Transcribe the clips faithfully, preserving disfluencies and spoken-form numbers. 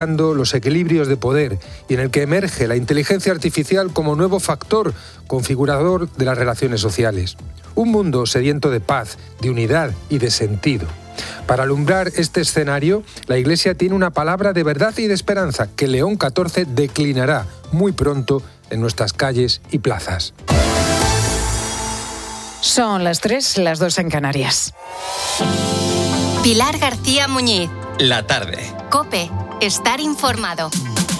los equilibrios de poder y en el que emerge la inteligencia artificial como nuevo factor configurador de las relaciones sociales. Un mundo sediento de paz, de unidad y de sentido. Para alumbrar este escenario, la Iglesia tiene una palabra de verdad y de esperanza que León catorce declinará muy pronto en nuestras calles y plazas. Son las tres, las dos en Canarias. Pilar García Muñiz. La tarde. COPE. Estar informado.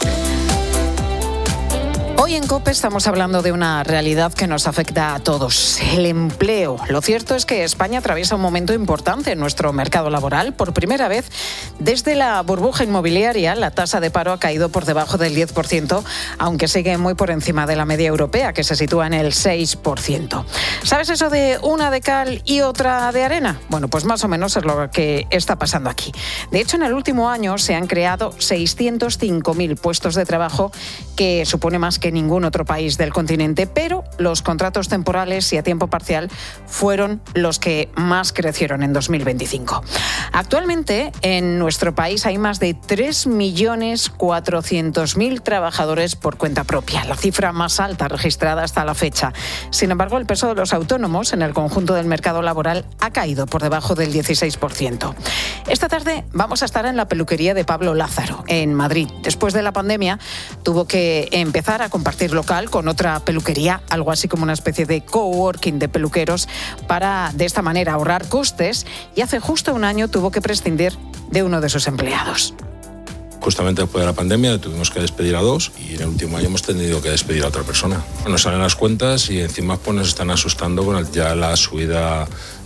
Hoy en COPE estamos hablando de una realidad que nos afecta a todos, el empleo. Lo cierto es que España atraviesa un momento importante en nuestro mercado laboral. Por primera vez, desde la burbuja inmobiliaria, la tasa de paro ha caído por debajo del diez por ciento, aunque sigue muy por encima de la media europea, que se sitúa en el seis por ciento. ¿Sabes eso de una de cal y otra de arena? Bueno, pues más o menos es lo que está pasando aquí. De hecho, en el último año se han creado seiscientos cinco mil puestos de trabajo, que supone más que ningún otro país del continente, pero los contratos temporales y a tiempo parcial fueron los que más crecieron en dos mil veinticinco. Actualmente, en nuestro país hay más de tres millones cuatrocientos mil trabajadores por cuenta propia, la cifra más alta registrada hasta la fecha. Sin embargo, el peso de los autónomos en el conjunto del mercado laboral ha caído por debajo del dieciséis por ciento. Esta tarde vamos a estar en la peluquería de Pablo Lázaro, en Madrid. Después de la pandemia, tuvo que empezar a compartir local con otra peluquería, algo así como una especie de coworking de peluqueros, para de esta manera ahorrar costes, y hace justo un año tuvo que prescindir de uno de sus empleados. Justamente después de la pandemia tuvimos que despedir a dos y en el último año hemos tenido que despedir a otra persona. Nos salen las cuentas y encima pues, nos están asustando con el, ya la subida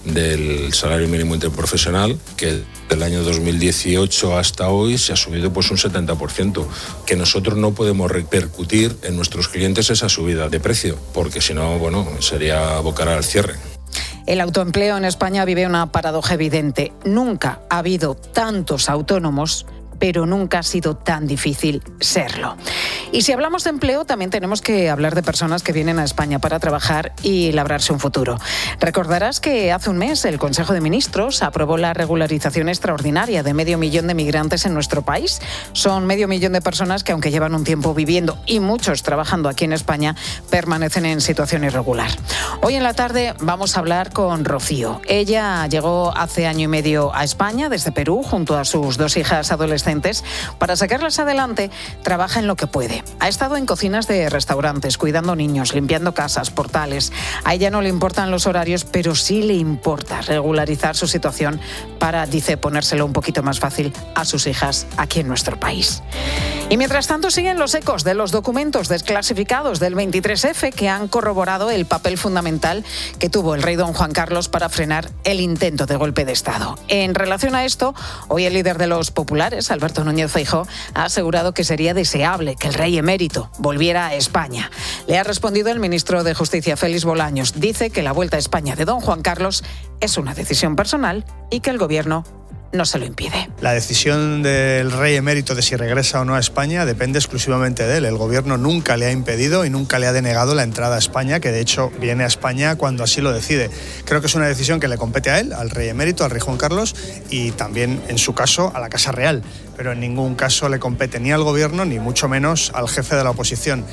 del salario mínimo interprofesional, que del año dos mil dieciocho hasta hoy se ha subido pues un setenta por ciento, que nosotros no podemos repercutir en nuestros clientes esa subida de precio, porque si no, bueno, sería abocar al cierre. El autoempleo en España vive una paradoja evidente. Nunca ha habido tantos autónomos, pero nunca ha sido tan difícil serlo. Y si hablamos de empleo, también tenemos que hablar de personas que vienen a España para trabajar y labrarse un futuro. Recordarás que hace un mes el Consejo de Ministros aprobó la regularización extraordinaria de medio millón de migrantes en nuestro país. Son medio millón de personas que, aunque llevan un tiempo viviendo y muchos trabajando aquí en España, permanecen en situación irregular. Hoy en la tarde vamos a hablar con Rocío. Ella llegó hace año y medio a España desde Perú junto a sus dos hijas adolescentes. Para sacarlas adelante, trabaja en lo que puede. Ha estado en cocinas de restaurantes, cuidando niños, limpiando casas, portales. A ella no le importan los horarios, pero sí le importa regularizar su situación para, dice, ponérselo un poquito más fácil a sus hijas aquí en nuestro país. Y mientras tanto siguen los ecos de los documentos desclasificados del veintitrés efe, que han corroborado el papel fundamental que tuvo el rey don Juan Carlos para frenar el intento de golpe de Estado. En relación a esto, hoy el líder de los populares, Alberto Núñez Feijóo, ha asegurado que sería deseable que el rey emérito volviera a España. Le ha respondido el ministro de Justicia, Félix Bolaños. Dice que la vuelta a España de don Juan Carlos es una decisión personal y que el gobierno no se lo impide. La decisión del rey emérito de si regresa o no a España depende exclusivamente de él. El gobierno nunca le ha impedido y nunca le ha denegado la entrada a España, que de hecho viene a España cuando así lo decide. Creo que es una decisión que le compete a él, al rey emérito, al rey Juan Carlos, y también, en su caso, a la Casa Real. Pero en ningún caso le compete ni al gobierno, ni mucho menos al jefe de la oposición.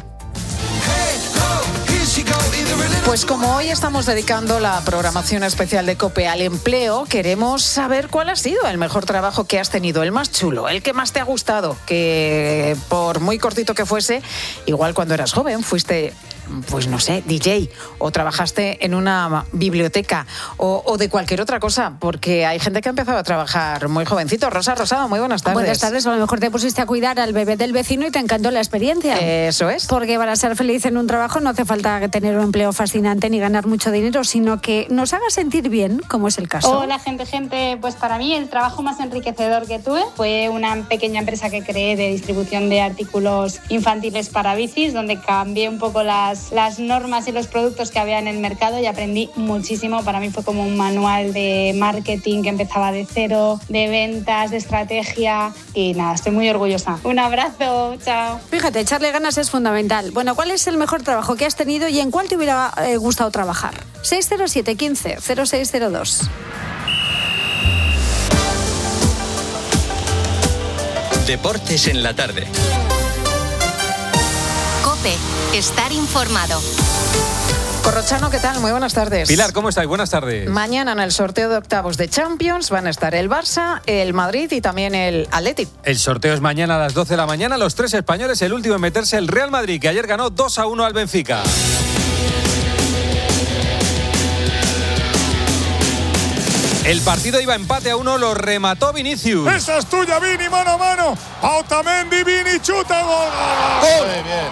Pues como hoy estamos dedicando la programación especial de COPE al empleo, queremos saber cuál ha sido el mejor trabajo que has tenido, el más chulo, el que más te ha gustado, que por muy cortito que fuese, igual cuando eras joven fuiste, pues no sé, D J, o trabajaste en una biblioteca, o, o de cualquier otra cosa, porque hay gente que ha empezado a trabajar muy jovencito. Rosa Rosado, muy buenas tardes. Buenas tardes, a lo mejor te pusiste a cuidar al bebé del vecino y te encantó la experiencia. Eso es. Porque para ser feliz en un trabajo no hace falta tener un empleo fascinante ni ganar mucho dinero, sino que nos haga sentir bien, como es el caso. Hola, gente, gente. Pues para mí el trabajo más enriquecedor que tuve fue una pequeña empresa que creé de distribución de artículos infantiles para bicis, donde cambié un poco las, las normas y los productos que había en el mercado y aprendí muchísimo. Para mí fue como un manual de marketing que empezaba de cero, de ventas, de estrategia, y nada, estoy muy orgullosa. Un abrazo, chao. Fíjate, echarle ganas es fundamental. Bueno, ¿cuál es el mejor trabajo que has tenido y en cuál te hubiera eh, gustado trabajar? seis cero siete, quince, cero seis cero dos. Deportes en la tarde. COPE. Estar informado. Corrochano, ¿qué tal? Muy buenas tardes. Pilar, ¿cómo estáis? Buenas tardes. Mañana en el sorteo de octavos de Champions van a estar el Barça, el Madrid y también el Athletic. El sorteo es mañana a las doce de la mañana. Los tres españoles, el último en meterse, el Real Madrid, que ayer ganó dos a uno al Benfica. El partido iba empate a uno, lo remató Vinicius. Esa es tuya, Vini, mano a mano. Otamendi, Vini, chuta, gol. Gol. Muy bien.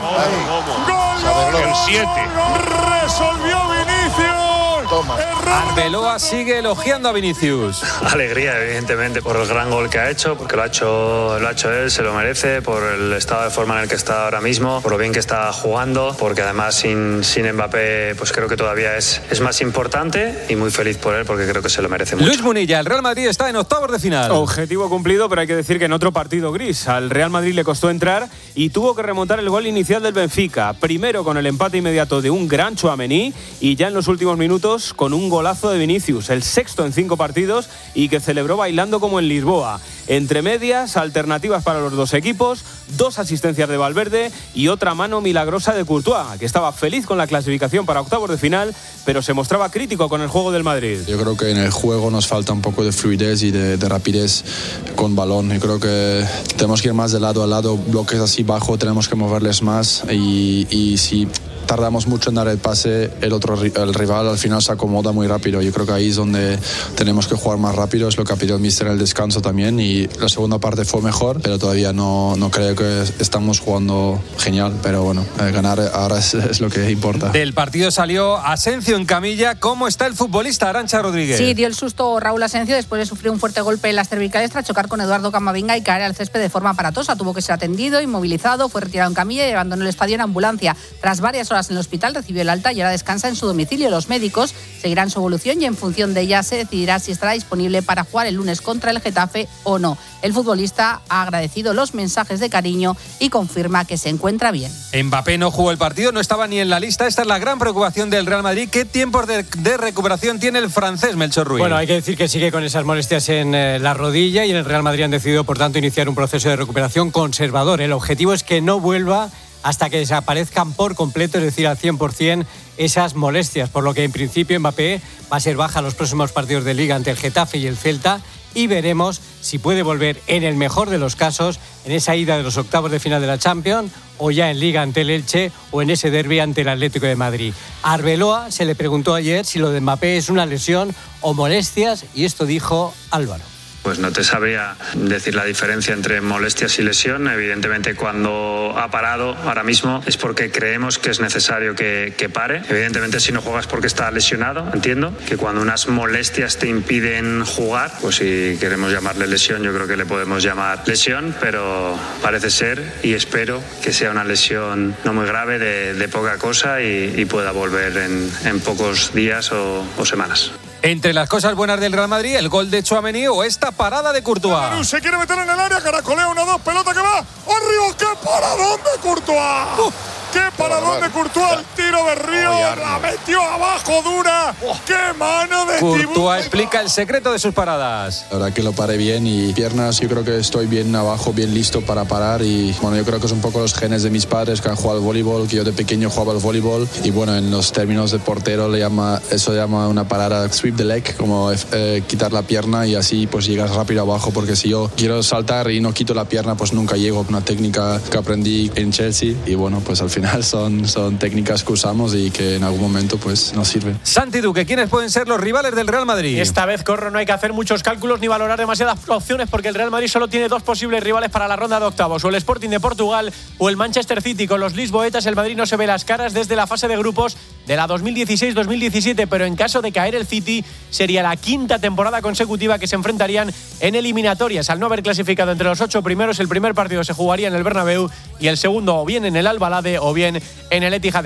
Gol, gol, gol, el siete. Resolvió Vinicius. Toma. Arbeloa sigue elogiando a Vinicius. Alegría, evidentemente, por el gran gol que ha hecho, porque lo ha hecho, lo ha hecho él, se lo merece, por el estado de forma en el que está ahora mismo, por lo bien que está jugando, porque además sin, sin Mbappé, pues creo que todavía es, es más importante, y muy feliz por él, porque creo que se lo merece mucho. Luis Munilla, el Real Madrid está en octavos de final. Objetivo cumplido, pero hay que decir que en otro partido gris. Al Real Madrid le costó entrar y tuvo que remontar el gol inicial del Benfica. Primero con el empate inmediato de un gran Tchouaméni y ya en los últimos minutos con un golazo de Vinicius, el sexto en cinco partidos y que celebró bailando como en Lisboa. Entre medias, alternativas para los dos equipos, dos asistencias de Valverde y otra mano milagrosa de Courtois, que estaba feliz con la clasificación para octavos de final, pero se mostraba crítico con el juego del Madrid. Yo creo que en el juego nos falta un poco de fluidez y de, de rapidez con balón. Yo creo que tenemos que ir más de lado a lado, bloques así bajo, tenemos que moverles más y, y si tardamos mucho en dar el pase, el otro el rival al final se acomoda muy rápido. Yo creo que ahí es donde tenemos que jugar más rápido, es lo que ha pedido el míster en el descanso también, y la segunda parte fue mejor, pero todavía no, no creo que estamos jugando genial, pero bueno, eh, ganar ahora es, es lo que importa. Del partido salió Asencio en camilla. ¿Cómo está el futbolista, Arantxa Rodríguez? Sí, dio el susto Raúl Asencio después de sufrir un fuerte golpe en las cervicales tras chocar con Eduardo Camavinga y caer al césped de forma aparatosa. Tuvo que ser atendido, inmovilizado, fue retirado en camilla y abandonó el estadio en ambulancia. Tras varias horas en el hospital recibió el alta y ahora descansa en su domicilio. Los médicos seguirán su evolución y en función de ella se decidirá si estará disponible para jugar el lunes contra el Getafe o no. El futbolista ha agradecido los mensajes de cariño y confirma que se encuentra bien. Mbappé no jugó el partido, no estaba ni en la lista. Esta es la gran preocupación del Real Madrid. ¿Qué tiempos de, de recuperación tiene el francés, Melchor Ruiz? Bueno, hay que decir que sigue con esas molestias en eh, la rodilla y en el Real Madrid han decidido, por tanto, iniciar un proceso de recuperación conservador. El objetivo es que no vuelva hasta que desaparezcan por completo, es decir, al cien por ciento esas molestias, por lo que en principio Mbappé va a ser baja los próximos partidos de Liga ante el Getafe y el Celta y veremos si puede volver en el mejor de los casos en esa ida de los octavos de final de la Champions o ya en Liga ante el Elche o en ese derbi ante el Atlético de Madrid. A Arbeloa se le preguntó ayer si lo de Mbappé es una lesión o molestias y esto dijo Álvaro. Pues no te sabría decir la diferencia entre molestias y lesión. Evidentemente, cuando ha parado ahora mismo es porque creemos que es necesario que, que pare. Evidentemente, si no juegas porque está lesionado, entiendo que cuando unas molestias te impiden jugar, pues si queremos llamarle lesión, yo creo que le podemos llamar lesión, pero parece ser y espero que sea una lesión no muy grave, de, de poca cosa y, y pueda volver en, en pocos días o, o semanas. Entre las cosas buenas del Real Madrid, el gol de Tchouaméni o esta parada de Courtois. Se quiere meter en el área, caracolea uno dos, pelota que va arriba. ¡Qué paradón de Courtois! Uh. ¡Qué paradón de Courtois! El tiro de Río, la metió abajo dura. ¡Qué mano de Courtois Tibú! explica el secreto de sus paradas. La verdad que lo paré bien y piernas, yo creo que estoy bien abajo, bien listo para parar y bueno, yo creo que es un poco los genes de mis padres que han jugado al voleibol, que yo de pequeño jugaba al voleibol y bueno, en los términos de portero le llama, eso se llama una parada sweep the leg, como eh, quitar la pierna y así pues llegas rápido abajo, porque si yo quiero saltar y no quito la pierna pues nunca llego. Una técnica que aprendí en Chelsea y bueno, pues al final Son, son técnicas que usamos y que en algún momento pues nos sirven. Santi Duque, ¿quiénes pueden ser los rivales del Real Madrid? Esta vez, Corro, no hay que hacer muchos cálculos ni valorar demasiadas opciones porque el Real Madrid solo tiene dos posibles rivales para la ronda de octavos, o el Sporting de Portugal o el Manchester City. Con los lisboetas el Madrid no se ve las caras desde la fase de grupos de la dos mil dieciséis dos mil diecisiete, pero en caso de caer el City sería la quinta temporada consecutiva que se enfrentarían en eliminatorias. Al no haber clasificado entre los ocho primeros, el primer partido se jugaría en el Bernabéu y el segundo o bien en el Albalade o bien en el Etihad Stadium.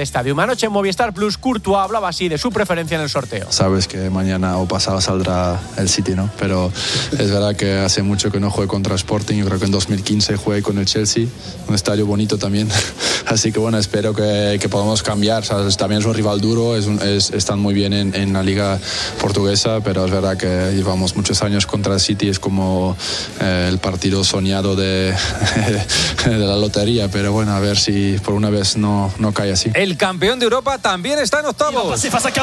Anoche en Movistar Plus, Courtois hablaba así de su preferencia en el sorteo. Sabes que mañana o pasado saldrá el City, ¿no? Pero es verdad que hace mucho que no jugué contra Sporting. Yo creo que en dos mil quince jugué con el Chelsea, un estadio bonito también. Así que bueno, espero que, que podamos cambiar. ¿Sabes? También es un rival duro, es un, es, están muy bien en, en la liga portuguesa, pero es verdad que llevamos muchos años contra el City. Es como eh, el partido soñado de, de la lotería, pero bueno, a ver si por una vez no, no cae así. El campeón de Europa también está en octavos.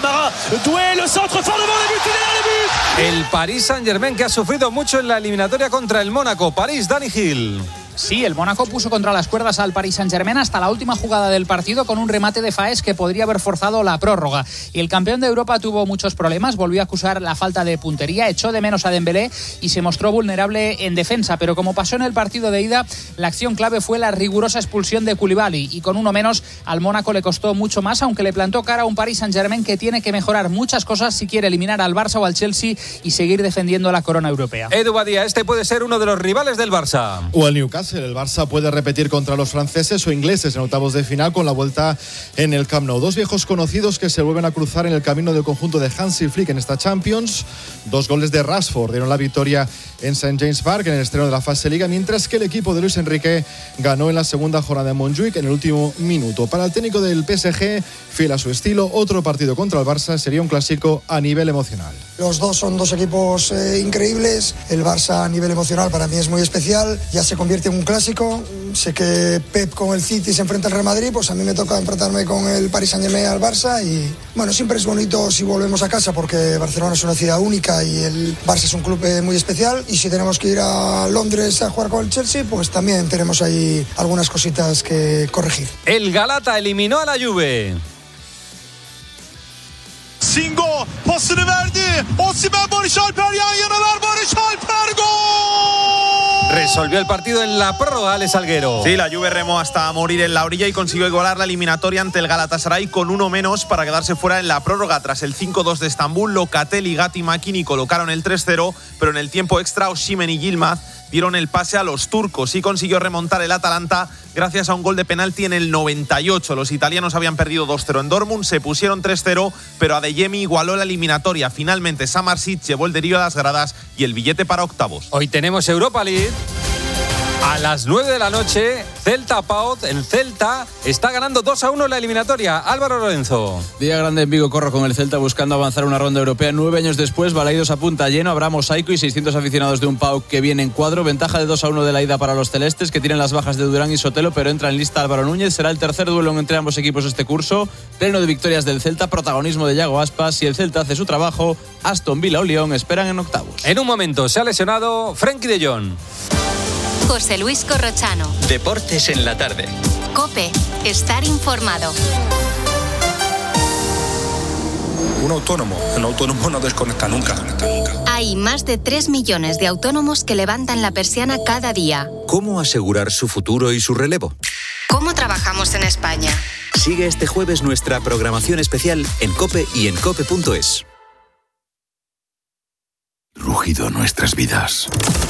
El Paris Saint-Germain, que ha sufrido mucho en la eliminatoria contra el Mónaco. París, Dani Gil. Sí, el Mónaco puso contra las cuerdas al Paris Saint-Germain hasta la última jugada del partido con un remate de Faes que podría haber forzado la prórroga. Y el campeón de Europa tuvo muchos problemas, volvió a acusar la falta de puntería, echó de menos a Dembélé y se mostró vulnerable en defensa. Pero como pasó en el partido de ida, la acción clave fue la rigurosa expulsión de Koulibaly y con uno menos al Mónaco le costó mucho más, aunque le plantó cara a un Paris Saint-Germain que tiene que mejorar muchas cosas si quiere eliminar al Barça o al Chelsea y seguir defendiendo la corona europea. Edu Badía, este puede ser uno de los rivales del Barça. O el Newcastle. El Barça puede repetir contra los franceses o ingleses en octavos de final con la vuelta en el Camp Nou. Dos viejos conocidos que se vuelven a cruzar en el camino del conjunto de Hansi Flick en esta Champions. Dos goles de Rashford dieron la victoria en Saint James Park en el estreno de la fase Liga, mientras que el equipo de Luis Enrique ganó en la segunda jornada de Montjuic en el último minuto. Para el técnico del P S G, fiel a su estilo, otro partido contra el Barça sería un clásico a nivel emocional. Los dos son dos equipos eh, increíbles. El Barça a nivel emocional para mí es muy especial. Ya se convierte en un clásico. Sé que Pep con el City se enfrenta al Real Madrid, pues a mí me toca enfrentarme con el Paris Saint-Germain al Barça y bueno, siempre es bonito si volvemos a casa porque Barcelona es una ciudad única y el Barça es un club eh, muy especial y si tenemos que ir a Londres a jugar con el Chelsea, pues también tenemos ahí algunas cositas que corregir. El Galata eliminó a la Juve. Singo pasını verdi. Osimhen, Barış Alper yan yanalar. Barış Alper gol. Resolvió el partido en la prórroga, Alex Salguero. Sí, la Juve remó hasta morir en la orilla y consiguió igualar la eliminatoria ante el Galatasaray con uno menos para quedarse fuera en la prórroga. Tras el cinco dos de Estambul, Locatelli, Gatti, Makini colocaron el tres cero, pero en el tiempo extra Osimhen y Yilmaz dieron el pase a los turcos y consiguió remontar el Atalanta gracias a un gol de penalti en el noventa y ocho. Los italianos habían perdido dos cero en Dortmund, se pusieron tres cero, pero Adeyemi igualó la eliminatoria. Finalmente Samarsic llevó el derivo a las gradas y el billete para octavos. Hoy tenemos Europa League. A las nueve de la noche, Celta Paut, el Celta está ganando dos a uno en la eliminatoria. Álvaro Lorenzo. Día grande en Vigo, corro con el Celta buscando avanzar una ronda europea. Nueve años después, Balaidos a punta lleno, habrá mosaico y seiscientos aficionados de un Pauk que viene en cuadro. Ventaja de dos a uno de la ida para los celestes, que tienen las bajas de Durán y Sotelo, pero entra en lista Álvaro Núñez. Será el tercer duelo entre ambos equipos este curso. Pleno de victorias del Celta, protagonismo de Yago Aspas. Si el Celta hace su trabajo, Aston Villa o Lyon esperan en octavos. En un momento se ha lesionado Frenkie de Jong. José Luis Corrochano. Deportes en la tarde. COPE. Estar informado. Un autónomo. Un autónomo no desconecta nunca. Hay más de tres millones de autónomos que levantan la persiana cada día. ¿Cómo asegurar su futuro y su relevo? ¿Cómo trabajamos en España? Sigue este jueves nuestra programación especial en COPE y en cope punto es. Rugido nuestras vidas.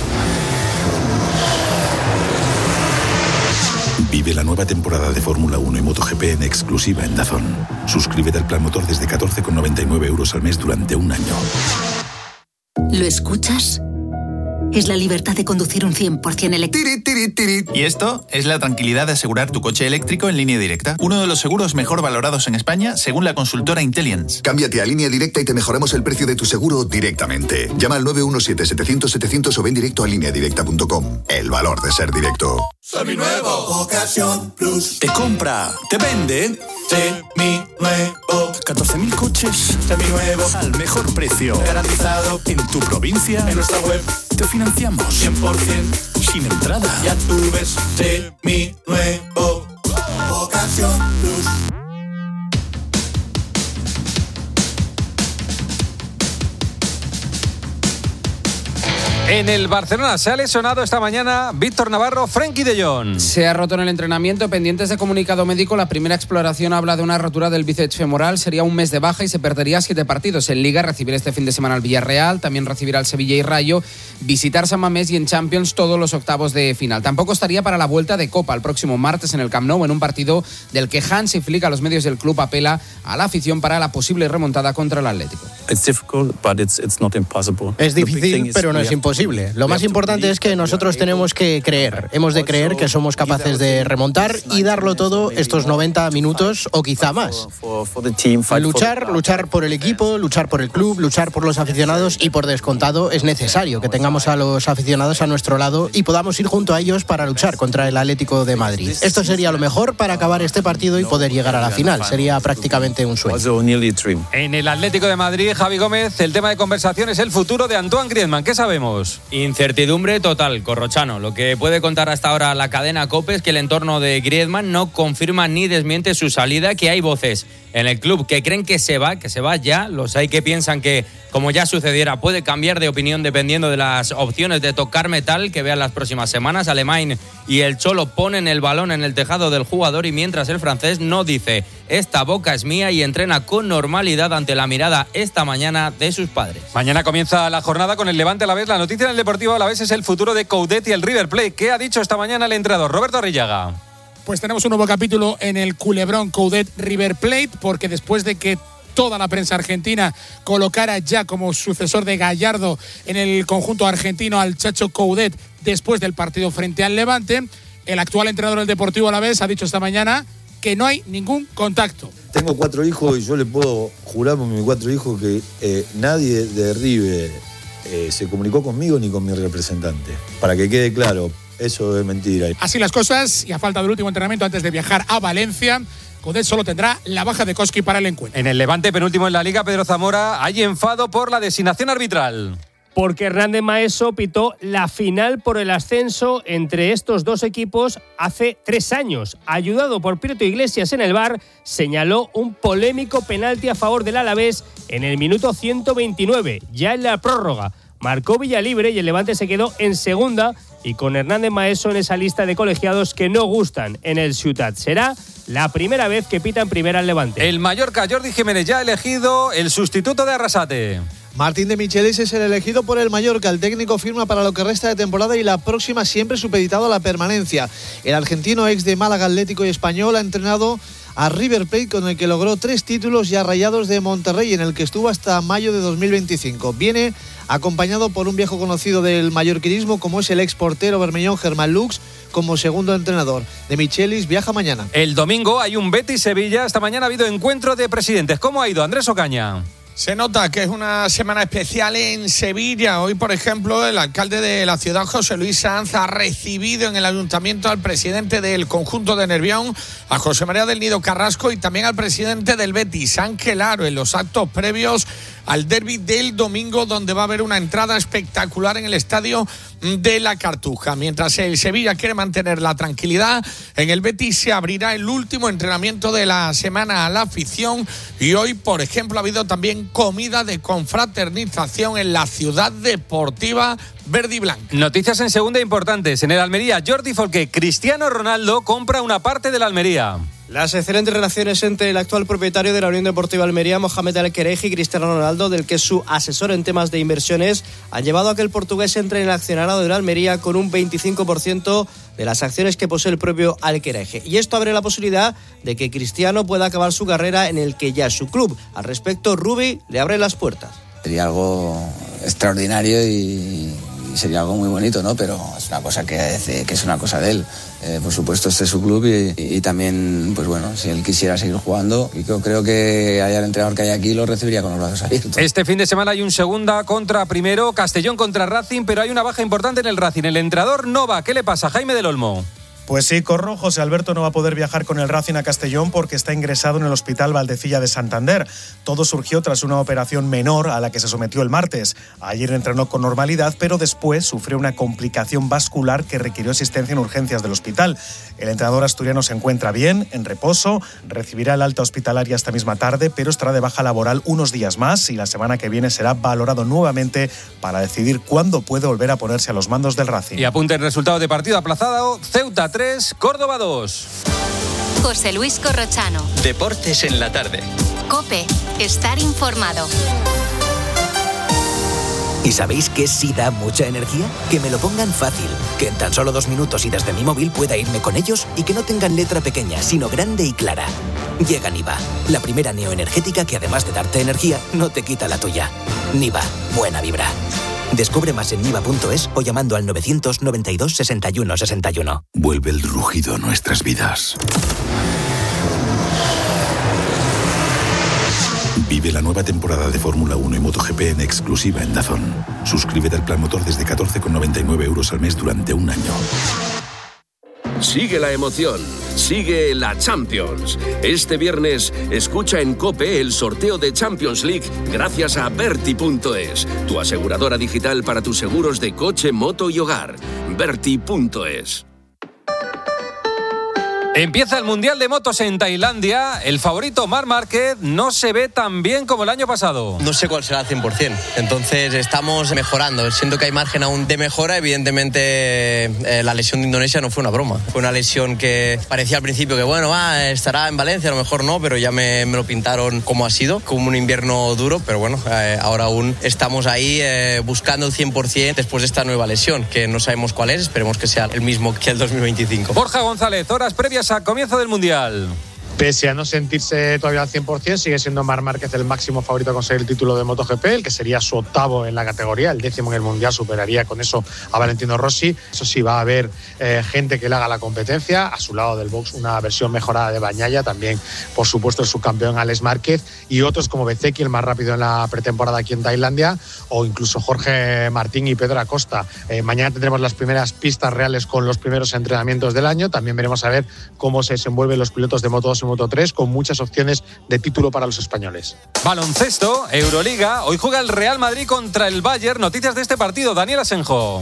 Vive la nueva temporada de Fórmula uno y MotoGP en exclusiva en DAZN. Suscríbete al plan motor desde catorce con noventa y nueve euros al mes durante un año. ¿Lo escuchas? Es la libertad de conducir un cien por ciento eléctrico. Y esto es la tranquilidad de asegurar tu coche eléctrico en Línea Directa. Uno de los seguros mejor valorados en España, según la consultora Intellience. Cámbiate a Línea Directa y te mejoramos el precio de tu seguro directamente. Llama al nueve uno siete, setecientos, setecientos o ven directo a línea directa punto com. El valor de ser directo. Seminuevo, Ocasión Plus. Te compra, te vende. Seminuevo. catorce mil coches. Seminuevos. Al mejor precio. Garantizado. En tu provincia. En nuestra web. Te financiamos. cien por ciento. Sin entrada. Ya tú ves. Seminuevo. Ocasión Plus. En el Barcelona se ha lesionado esta mañana Víctor Navarro, Frenkie de Jong. Se ha roto en el entrenamiento, pendientes de comunicado médico. La primera exploración habla de una rotura del bíceps femoral. Sería un mes de baja y se perdería siete partidos. En Liga recibirá este fin de semana al Villarreal, también recibirá al Sevilla y Rayo, visitar San Mamés y en Champions todos los octavos de final. Tampoco estaría para la vuelta de Copa el próximo martes en el Camp Nou, en un partido del que Hansi Flick a los medios del club apela a la afición para la posible remontada contra el Atlético. Es difícil, pero no es imposible. Lo más importante es que nosotros tenemos que creer. Hemos de creer que somos capaces de remontar y darlo todo estos noventa minutos o quizá más. Luchar, luchar por el equipo, luchar por el club, luchar por los aficionados y por descontado es necesario que tengamos a los aficionados a nuestro lado y podamos ir junto a ellos para luchar contra el Atlético de Madrid. Esto sería lo mejor para acabar este partido y poder llegar a la final. Sería prácticamente un sueño. En el Atlético de Madrid, Javi Gómez, el tema de conversación es el futuro de Antoine Griezmann. ¿Qué sabemos? Incertidumbre total, Corrochano. Lo que puede contar hasta ahora la cadena COPE es que el entorno de Griezmann no confirma ni desmiente su salida, que hay voces en el club que creen que se va, que se va ya. Los hay que piensan que, como ya sucediera, puede cambiar de opinión dependiendo de las opciones de tocar metal que vean las próximas semanas. Alemán y el Cholo ponen el balón en el tejado del jugador y mientras el francés no dice esta boca es mía y entrena con normalidad ante la mirada esta mañana de sus padres. Mañana comienza la jornada con el Levante Alavés. La noticia en el Deportivo Alavés es el futuro de Coudet y el River Plate. ¿Qué ha dicho esta mañana el entrenador Roberto Arrillaga? Pues tenemos un nuevo capítulo en el culebrón Coudet River Plate, porque después de que toda la prensa argentina colocara ya como sucesor de Gallardo en el conjunto argentino al Chacho Coudet después del partido frente al Levante, el actual entrenador del Deportivo Alavés ha dicho esta mañana que no hay ningún contacto. Tengo cuatro hijos y yo le puedo jurar por mis cuatro hijos que eh, nadie de River eh, se comunicó conmigo ni con mi representante. Para que quede claro, eso es mentira. Así las cosas, y a falta del último entrenamiento antes de viajar a Valencia, Coudet solo tendrá la baja de Koski para el encuentro. En el Levante, penúltimo en la Liga, Pedro Zamora, hay enfado por la designación arbitral. Porque Hernández Maeso pitó la final por el ascenso entre estos dos equipos hace tres años. Ayudado por Prieto Iglesias en el V A R, señaló un polémico penalti a favor del Alavés en el minuto ciento veintinueve, ya en la prórroga. Marcó Villalibre y el Levante se quedó en segunda y con Hernández Maeso en esa lista de colegiados que no gustan en el Ciutat. Será la primera vez que pita en primera el Levante. El Mallorca, Jordi Jiménez, ya ha elegido el sustituto de Arrasate. Martín de Michelis es el elegido por el Mallorca. El técnico firma para lo que resta de temporada y la próxima siempre supeditado a la permanencia. El argentino, ex de Málaga, Atlético y Español, ha entrenado a River Plate, con el que logró tres títulos, y a Rayados de Monterrey, en el que estuvo hasta mayo de dos mil veinticinco. Viene acompañado por un viejo conocido del mallorquinismo, como es el ex portero bermellón Germán Lux, como segundo entrenador. De Michelis viaja mañana. El domingo hay un Betis-Sevilla. Esta mañana ha habido encuentro de presidentes. ¿Cómo ha ido, Andrés Ocaña? Se nota que es una semana especial en Sevilla. Hoy, por ejemplo, el alcalde de la ciudad, José Luis Sanz, ha recibido en el ayuntamiento al presidente del conjunto de Nervión, a José María del Nido Carrasco, y también al presidente del Betis, Ángel Aro, en los actos previos al derbi del domingo, donde va a haber una entrada espectacular en el estadio de la Cartuja. Mientras el Sevilla quiere mantener la tranquilidad, en el Betis se abrirá el último entrenamiento de la semana a la afición, y hoy, por ejemplo, ha habido también comida de confraternización en la ciudad deportiva verde y blanca. Noticias en segunda importantes. En el Almería, Jordi Folqué, Cristiano Ronaldo compra una parte de la Almería. Las excelentes relaciones entre el actual propietario de la Unión Deportiva Almería, Mohamed Al-Kereji, y Cristiano Ronaldo, del que es su asesor en temas de inversiones, han llevado a que el portugués entre en el accionariado de la Almería con un veinticinco por ciento de las acciones que posee el propio Al-Kereji. Y esto abre la posibilidad de que Cristiano pueda acabar su carrera en el que ya es su club. Al respecto, Rubi le abre las puertas. Sería algo extraordinario y... sería algo muy bonito, ¿no? Pero es una cosa que, que es una cosa de él. Eh, por supuesto, este es su club y, y también, pues bueno, si él quisiera seguir jugando, y yo creo que haya el entrenador que hay aquí lo recibiría con los brazos abiertos. Este fin de semana hay un segunda contra primero, Castellón contra Racing, pero hay una baja importante en el Racing. El entrenador no va. ¿Qué le pasa, Jaime del Olmo? Pues sí, Corro, José Alberto no va a poder viajar con el Racing a Castellón porque está ingresado en el Hospital Valdecilla de Santander. Todo surgió tras una operación menor a la que se sometió el martes. Ayer entrenó con normalidad, pero después sufrió una complicación vascular que requirió asistencia en urgencias del hospital. El entrenador asturiano se encuentra bien, en reposo, recibirá el alta hospitalaria esta misma tarde, pero estará de baja laboral unos días más y la semana que viene será valorado nuevamente para decidir cuándo puede volver a ponerse a los mandos del Racing. Y apunte el resultado de partido aplazado: Ceuta tres, Córdoba dos. José Luis Corrochano. Deportes en la tarde. COPE. Estar informado. ¿Y sabéis que sí da mucha energía? Que me lo pongan fácil, que en tan solo dos minutos y desde mi móvil pueda irme con ellos y que no tengan letra pequeña, sino grande y clara. Llega Niva, la primera neoenergética que además de darte energía, no te quita la tuya. Niva, buena vibra. Descubre más en niva punto es o llamando al novecientos noventa y dos sesenta y uno sesenta y uno. Vuelve el rugido a nuestras vidas. Vive la nueva temporada de Fórmula uno y MotoGP en exclusiva en DAZN. Suscríbete al plan motor desde catorce con noventa y nueve euros al mes durante un año. Sigue la emoción, sigue la Champions. Este viernes escucha en COPE el sorteo de Champions League gracias a Berti punto es, tu aseguradora digital para tus seguros de coche, moto y hogar. Berti punto es. Empieza el Mundial de Motos en Tailandia. El favorito Marc Márquez no se ve tan bien como el año pasado. No sé cuál será al cien por ciento. Entonces estamos mejorando. Siento que hay margen aún de mejora. Evidentemente eh, la lesión de Indonesia no fue una broma. Fue una lesión que parecía al principio que bueno, ah, estará en Valencia, a lo mejor no, pero ya me, me lo pintaron como ha sido, como un invierno duro. Pero bueno, eh, ahora aún estamos ahí eh, buscando el cien por ciento después de esta nueva lesión, que no sabemos cuál es. Esperemos que sea el mismo que el dos mil veinticinco. Borja González, horas previas a comienzo del Mundial. Pese a no sentirse todavía al cien por ciento, sigue siendo Marc Márquez el máximo favorito a conseguir el título de MotoGP, el que sería su octavo en la categoría, el décimo en el Mundial, superaría con eso a Valentino Rossi. Eso sí, va a haber eh, gente que le haga la competencia. A su lado del box, una versión mejorada de Bagnaia, también, por supuesto, el subcampeón Alex Márquez, y otros como Bezzecchi, el más rápido en la pretemporada aquí en Tailandia, o incluso Jorge Martín y Pedro Acosta. Eh, mañana tendremos las primeras pistas reales con los primeros entrenamientos del año. También veremos a ver cómo se desenvuelven los pilotos de Moto dos y Moto tres, con muchas opciones de título para los españoles. Baloncesto, Euroliga. Hoy juega el Real Madrid contra el Bayern. Noticias de este partido, Daniel Asenjo.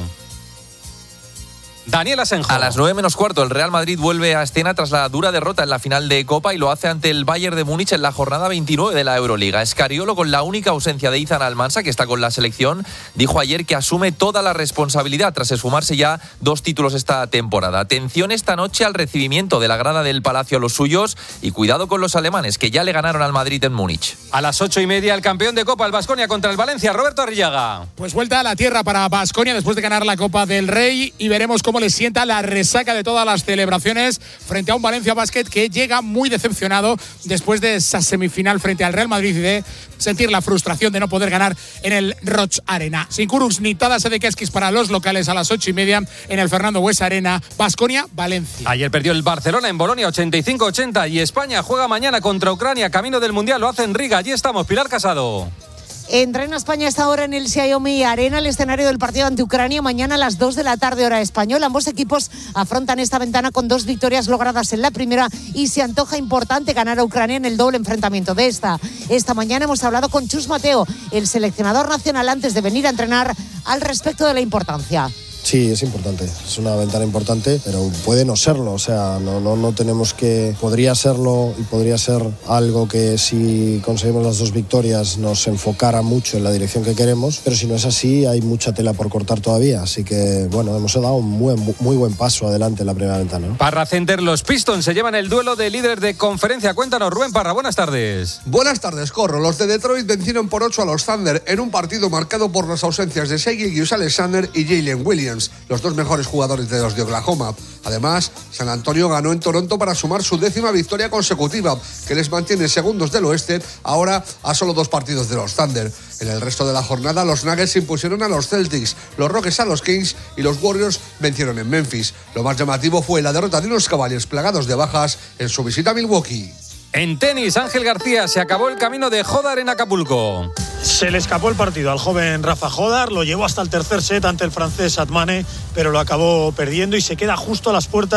Daniel Asenjo. A las nueve menos cuarto, el Real Madrid vuelve a escena tras la dura derrota en la final de Copa y lo hace ante el Bayern de Múnich en la jornada veintinueve de la Euroliga. Escariolo, con la única ausencia de Izan Almansa, que está con la selección, dijo ayer que asume toda la responsabilidad tras esfumarse ya dos títulos esta temporada. Atención esta noche al recibimiento de la grada del Palacio a los suyos y cuidado con los alemanes, que ya le ganaron al Madrid en Múnich. A las ocho y media, el campeón de Copa, el Baskonia contra el Valencia, Roberto Arrillaga. Pues vuelta a la tierra para Baskonia después de ganar la Copa del Rey, y veremos cómo le sienta la resaca de todas las celebraciones frente a un Valencia Basket que llega muy decepcionado después de esa semifinal frente al Real Madrid y de sentir la frustración de no poder ganar en el Roig Arena. Sin Kurucs ni Tadas Edekeskis para los locales a las ocho y media en el Fernando Buesa Arena. Baskonia, Valencia. Ayer perdió el Barcelona en Bolonia ochenta y cinco ochenta y España juega mañana contra Ucrania, camino del Mundial. Lo hace en Riga. Allí estamos, Pilar Casado. Entrena España esta hora en el Xiaomi Arena, el escenario del partido ante Ucrania, mañana a las dos de la tarde, hora española. Ambos equipos afrontan esta ventana con dos victorias logradas en la primera y se antoja importante ganar a Ucrania en el doble enfrentamiento de esta. Esta mañana hemos hablado con Chus Mateo, el seleccionador nacional, antes de venir a entrenar, al respecto de la importancia. Sí, es importante, es una ventana importante, pero puede no serlo, o sea, no, no, no tenemos que... Podría serlo y podría ser algo que si conseguimos las dos victorias nos enfocara mucho en la dirección que queremos, pero si no es así hay mucha tela por cortar todavía, así que bueno, hemos dado un muy, muy buen paso adelante en la primera ventana, ¿no? Parra Center, los Pistons se llevan el duelo de líderes de conferencia. Cuéntanos, Rubén Parra, buenas tardes. Buenas tardes, Corro. Los de Detroit vencieron por ocho a los Thunder en un partido marcado por las ausencias de Shai Gilgeous-Alexander y Jalen Williams, los dos mejores jugadores de los de Oklahoma. Además, San Antonio ganó en Toronto para sumar su décima victoria consecutiva, que les mantiene segundos del oeste, ahora a solo dos partidos de los Thunder. En el resto de la jornada, los Nuggets impusieron a los Celtics, los Rockets a los Kings y los Warriors vencieron en Memphis. Lo más llamativo fue la derrota de unos Cavaliers plagados de bajas en su visita a Milwaukee. En tenis, Ángel García, se acabó el camino de Jodar en Acapulco. Se le escapó el partido al joven Rafa Jodar, lo llevó hasta el tercer set ante el francés Atmane, pero lo acabó perdiendo y se queda justo a las puertas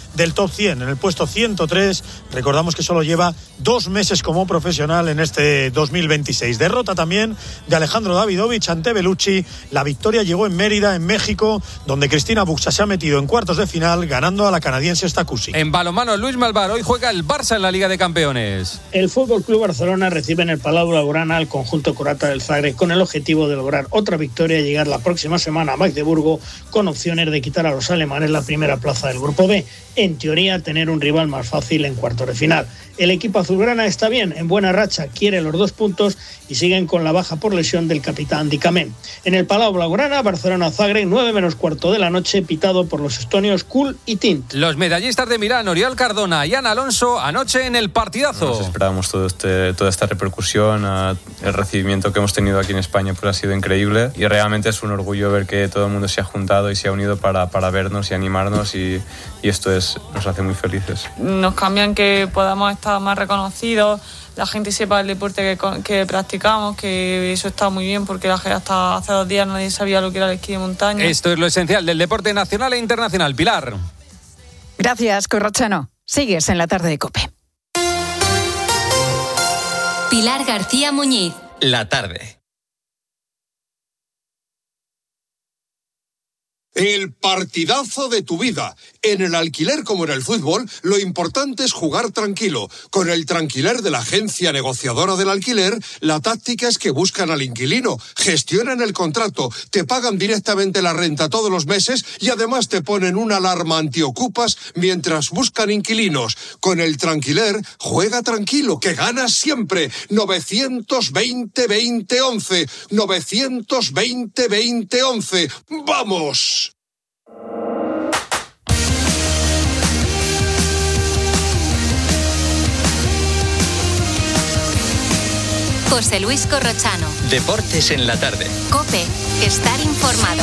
del top cien, en el puesto ciento tres. Recordamos que solo lleva dos meses como profesional en este dos mil veintiséis. Derrota también de Alejandro Davidovich ante Bellucci. La victoria llegó en Mérida, en México, donde Cristina Buxa se ha metido en cuartos de final, ganando a la canadiense Stacusi. En balonmano, Luis Malvar, hoy juega el Barça en la Liga de Campeones. El Fútbol Club Barcelona recibe en el Palau Blaugrana al conjunto croata del Zagreb con el objetivo de lograr otra victoria y llegar la próxima semana a Magdeburgo con opciones de quitar a los alemanes la primera plaza del Grupo B. En teoría, tener un rival más fácil en cuartos de final. El equipo azulgrana está bien, en buena racha, quiere los dos puntos y siguen con la baja por lesión del capitán Dicamén. En el Palau Blaugrana, Barcelona-Zagreb, nueve menos cuarto de la noche, pitado por los estonios Kul y Tint. Los medallistas de Milán, Oriol Cardona y Ana Alonso, anoche en el partidazo. Nos esperábamos todo este, toda esta repercusión, el recibimiento que hemos tenido aquí en España pues ha sido increíble y realmente es un orgullo ver que todo el mundo se ha juntado y se ha unido para, para vernos y animarnos y, y esto es, nos hace muy felices. Nos cambian que podamos estar más reconocidos, la gente sepa el deporte que, que practicamos, que eso está muy bien porque la, hasta hace dos días nadie sabía lo que era el esquí de montaña. Esto es lo esencial del deporte nacional e internacional. Pilar. Gracias, Corrochano. Sigues en la tarde de COPE. Pilar García Muñiz. La tarde. El partidazo de tu vida. En el alquiler como en el fútbol, lo importante es jugar tranquilo. Con el Tranquiler de la agencia negociadora del alquiler, la táctica es que buscan al inquilino, gestionan el contrato, te pagan directamente la renta todos los meses y además te ponen una alarma antiocupas mientras buscan inquilinos. Con el Tranquiler, juega tranquilo, que ganas siempre. novecientos veinte veinte once. novecientos veinte veinte once. ¡Vamos! José Luis Corrochano. Deportes en la tarde. COPE. Estar informado.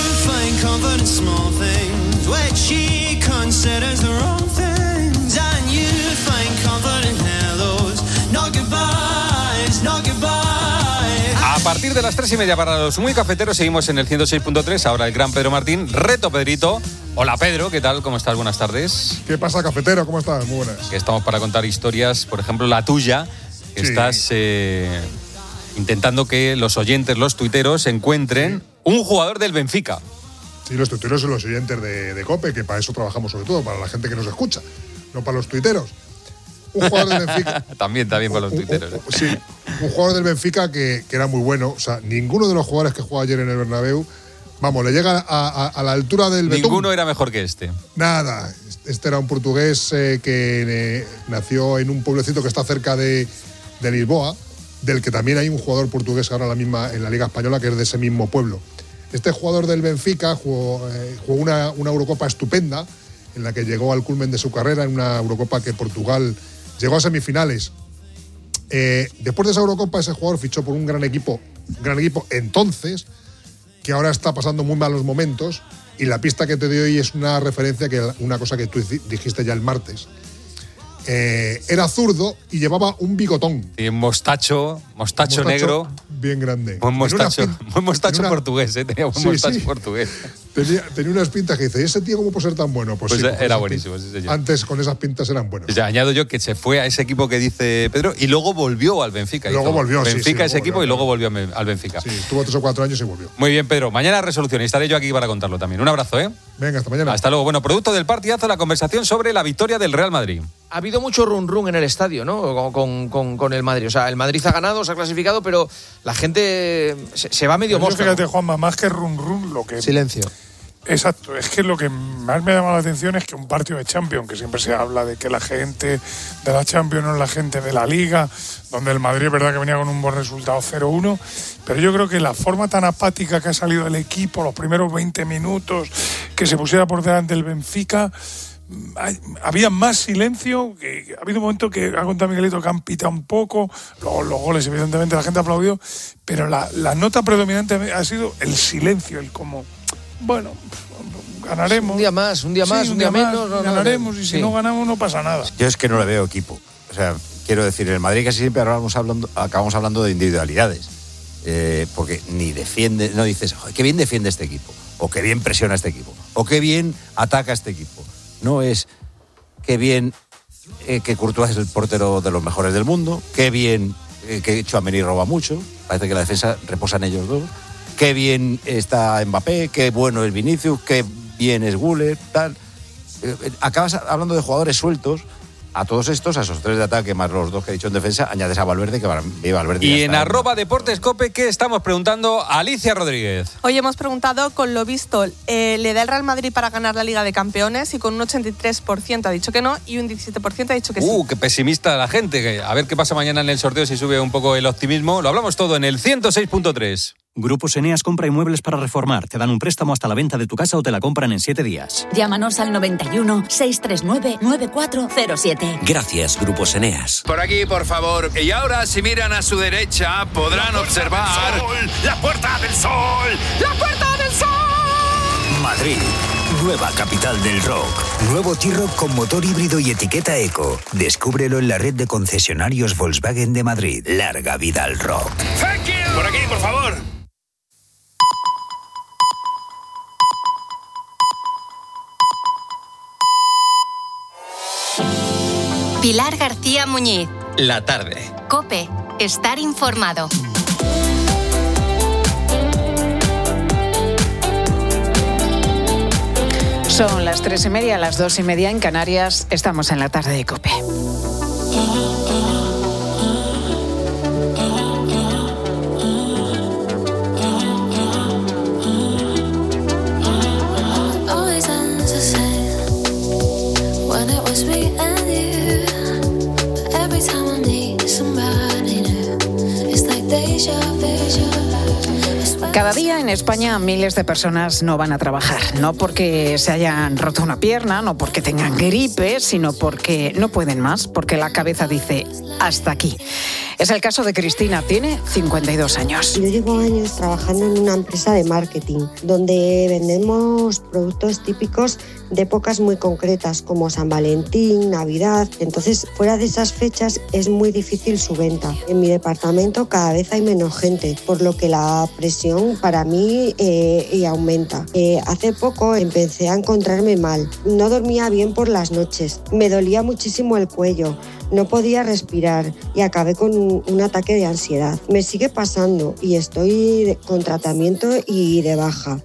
A partir de las tres y media para los muy cafeteros seguimos en el ciento seis punto tres. Ahora el gran Pedro Martín. Reto Pedrito. Hola Pedro, ¿qué tal? ¿Cómo estás? Buenas tardes. ¿Qué pasa, cafetero? ¿Cómo estás? Muy buenas. Que estamos para contar historias, por ejemplo la tuya. Sí. Estás eh, intentando que los oyentes, los tuiteros, encuentren sí. un jugador del Benfica. Sí, los tuiteros son los oyentes de, de COPE, que para eso trabajamos sobre todo, para la gente que nos escucha, no para los tuiteros. Un jugador del Benfica. también, también para los tuiteros. Un, un, sí, un jugador del Benfica que, que era muy bueno. O sea, ninguno de los jugadores que jugó ayer en el Bernabéu, vamos, le llega a, a, a la altura del Betún. Ninguno era mejor que este. Nada. Este era un portugués eh, que eh, nació en un pueblecito que está cerca de, de Lisboa, del que también hay un jugador portugués ahora la misma en la Liga Española, que es de ese mismo pueblo. Este jugador del Benfica jugó, eh, jugó una, una Eurocopa estupenda, en la que llegó al culmen de su carrera, en una Eurocopa que Portugal llegó a semifinales. Eh, después de esa Eurocopa, ese jugador fichó por un gran equipo, un gran equipo entonces, que ahora está pasando muy malos momentos, y la pista que te doy hoy es una referencia, que una cosa que tú dijiste ya el martes. Eh, era zurdo y llevaba un bigotón. Y un mostacho, mostacho, mostacho negro. Bien grande. Buen mostacho, buen mostacho una, portugués, ¿eh? Tenía un sí, mostacho sí. portugués. Tenía, tenía unas pintas que dice, ¿y ese tío cómo puede ser tan bueno? Pues, pues sí, era buenísimo. Sí, señor. Antes con esas pintas eran buenos. O sea, añado yo que se fue a ese equipo que dice Pedro y luego volvió al Benfica. Luego volvió, Benfica sí, sí, ese luego equipo volvió, y luego volvió al Benfica. Sí, estuvo tres o cuatro años y volvió. Muy bien, Pedro. Mañana resolución y estaré yo aquí para contarlo también. Un abrazo, ¿eh? Venga, hasta mañana. Hasta luego. Bueno, producto del partidazo, la conversación sobre la victoria del Real Madrid. Ha habido mucho run run en el estadio, ¿no? Con, con, con el Madrid. O sea, el Madrid ha ganado, se ha clasificado, pero la gente se, se va medio mosca. Fíjate, ¿no? Juanma, más que run run, lo que... Silencio. Exacto, es que lo que más me ha llamado la atención es que un partido de Champions, que siempre se habla de que la gente de la Champions no es la gente de la Liga, donde el Madrid es verdad que venía con un buen resultado cero uno, pero yo creo que la forma tan apática que ha salido el equipo, los primeros veinte minutos, que se pusiera por delante del Benfica, había más silencio, que ha habido un momento que ha contado Miguelito que han pitado un poco, los, los goles evidentemente la gente aplaudió, pero la, la nota predominante ha sido el silencio, el como... Bueno, ganaremos. Un día más, un día más, sí, un día, día más, menos. No, ganaremos no, y si sí. no ganamos no pasa nada. Yo es que no le veo equipo. O sea, quiero decir, en el Madrid casi siempre acabamos hablando, acabamos hablando de individualidades. Eh, porque ni defiende, no dices, qué bien defiende este equipo, o qué bien presiona este equipo, o qué bien ataca este equipo. No es, qué bien eh, que Courtois es el portero de los mejores del mundo, qué bien eh, que Tchouaméni roba mucho, parece que la defensa reposa en ellos dos, qué bien está Mbappé, qué bueno es Vinicius, qué bien es Güler, tal. Eh, acabas hablando de jugadores sueltos. A todos estos, a esos tres de ataque más los dos que he dicho en defensa, añades a Valverde, que Valverde y ya en está arroba Deportes Cope, ¿qué estamos preguntando? Alicia Rodríguez. Hoy hemos preguntado, con lo visto, eh, ¿le da el Real Madrid para ganar la Liga de Campeones? Y con un ochenta y tres por ciento ha dicho que no y un diecisiete por ciento ha dicho que sí. Uh, qué pesimista la gente. A ver qué pasa mañana en el sorteo, si sube un poco el optimismo. Lo hablamos todo en el ciento seis punto tres. Grupos Eneas compra inmuebles para reformar. Te dan un préstamo hasta la venta de tu casa o te la compran en siete días. Llámanos al noventa y uno, seiscientos treinta y nueve, noventa y cuatro cero siete. Gracias, Grupos Eneas. Por aquí, por favor. Y ahora, si miran a su derecha, podrán observar... ¡La Puerta del Sol! ¡La Puerta del Sol! Madrid, nueva capital del rock. Nuevo T-Roc con motor híbrido y etiqueta eco. Descúbrelo en la red de concesionarios Volkswagen de Madrid. Larga vida al rock. Thank you. Por aquí, por favor. Pilar García Muñiz. La tarde. COPE. Estar informado. Son las tres y media, las dos y media en Canarias. Estamos en la tarde de COPE. Cada día en España miles de personas no van a trabajar, no porque se hayan roto una pierna, no porque tengan gripe, sino porque no pueden más, porque la cabeza dice hasta aquí. Es el caso de Cristina, tiene cincuenta y dos años. Yo llevo años trabajando en una empresa de marketing, donde vendemos productos típicos de épocas muy concretas, como San Valentín, Navidad. Entonces, fuera de esas fechas es muy difícil su venta. En mi departamento cada vez hay menos gente, por lo que la presión para mí eh, aumenta. Eh, hace poco empecé a encontrarme mal. No dormía bien por las noches, me dolía muchísimo el cuello, no podía respirar y acabé con un, un ataque de ansiedad. Me sigue pasando y estoy con tratamiento y de baja.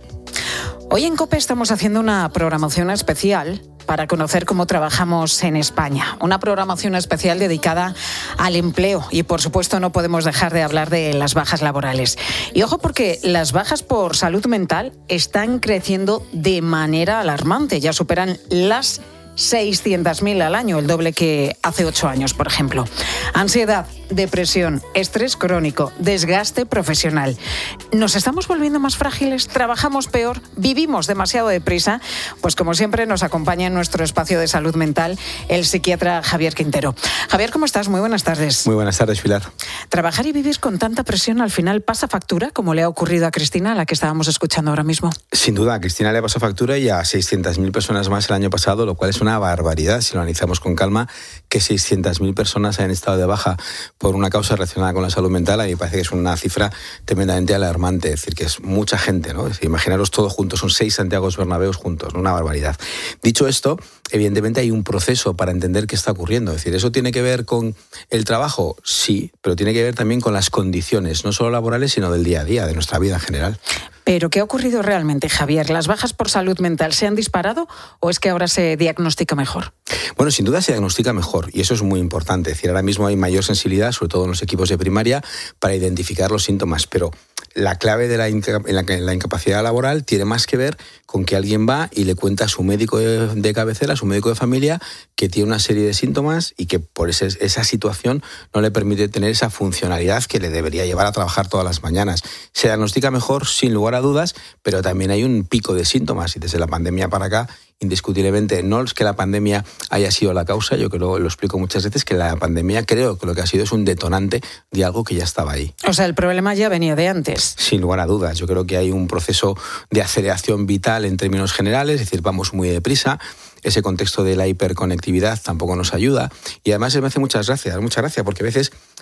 Hoy en COPE estamos haciendo una programación especial para conocer cómo trabajamos en España. Una programación especial dedicada al empleo y, por supuesto, no podemos dejar de hablar de las bajas laborales. Y ojo, porque las bajas por salud mental están creciendo de manera alarmante. Ya superan las seiscientas mil al año, el doble que hace ocho años, por ejemplo. Ansiedad, depresión, estrés crónico, desgaste profesional. ¿Nos estamos volviendo más frágiles? ¿Trabajamos peor? ¿Vivimos demasiado deprisa? Pues como siempre nos acompaña en nuestro espacio de salud mental el psiquiatra Javier Quintero. Javier, ¿cómo estás? Muy buenas tardes. Muy buenas tardes, Pilar. ¿Trabajar y vivir con tanta presión al final pasa factura, como le ha ocurrido a Cristina, a la que estábamos escuchando ahora mismo? Sin duda, a Cristina le pasó factura y a seiscientas mil personas más el año pasado, lo cual es una barbaridad si lo analizamos con calma, que seiscientas mil personas hayan estado de baja por una causa relacionada con la salud mental. A mí me parece que es una cifra tremendamente alarmante, es decir, que es mucha gente, ¿no? Es decir, imaginaros todos juntos, son seis Santiagos Bernabéus juntos, ¿no? Una barbaridad. Dicho esto, evidentemente hay un proceso para entender qué está ocurriendo, es decir, ¿eso tiene que ver con el trabajo? Sí, pero tiene que ver también con las condiciones, no solo laborales, sino del día a día, de nuestra vida en general. ¿Pero qué ha ocurrido realmente, Javier? ¿Las bajas por salud mental se han disparado o es que ahora se diagnostica mejor? Bueno, sin duda se diagnostica mejor y eso es muy importante. Es decir, ahora mismo hay mayor sensibilidad, sobre todo en los equipos de primaria, para identificar los síntomas, pero la clave de la, inca- la, la incapacidad laboral tiene más que ver con que alguien va y le cuenta a su médico de, de cabecera, a su médico de familia, que tiene una serie de síntomas y que por ese, esa situación no le permite tener esa funcionalidad que le debería llevar a trabajar todas las mañanas. Se diagnostica mejor, sin lugar a dudas, pero también hay un pico de síntomas y desde la pandemia para acá, indiscutiblemente, no es que la pandemia haya sido la causa, yo creo, lo explico muchas veces, que la pandemia creo que lo que ha sido es un detonante de algo que ya estaba ahí. O sea, el problema ya venía de antes. Sin lugar a dudas, yo creo que hay un proceso de aceleración vital en términos generales, es decir, vamos muy deprisa. Ese contexto de la hiperconectividad tampoco nos ayuda y además me hace muchas gracias, muchas gracias porque a veces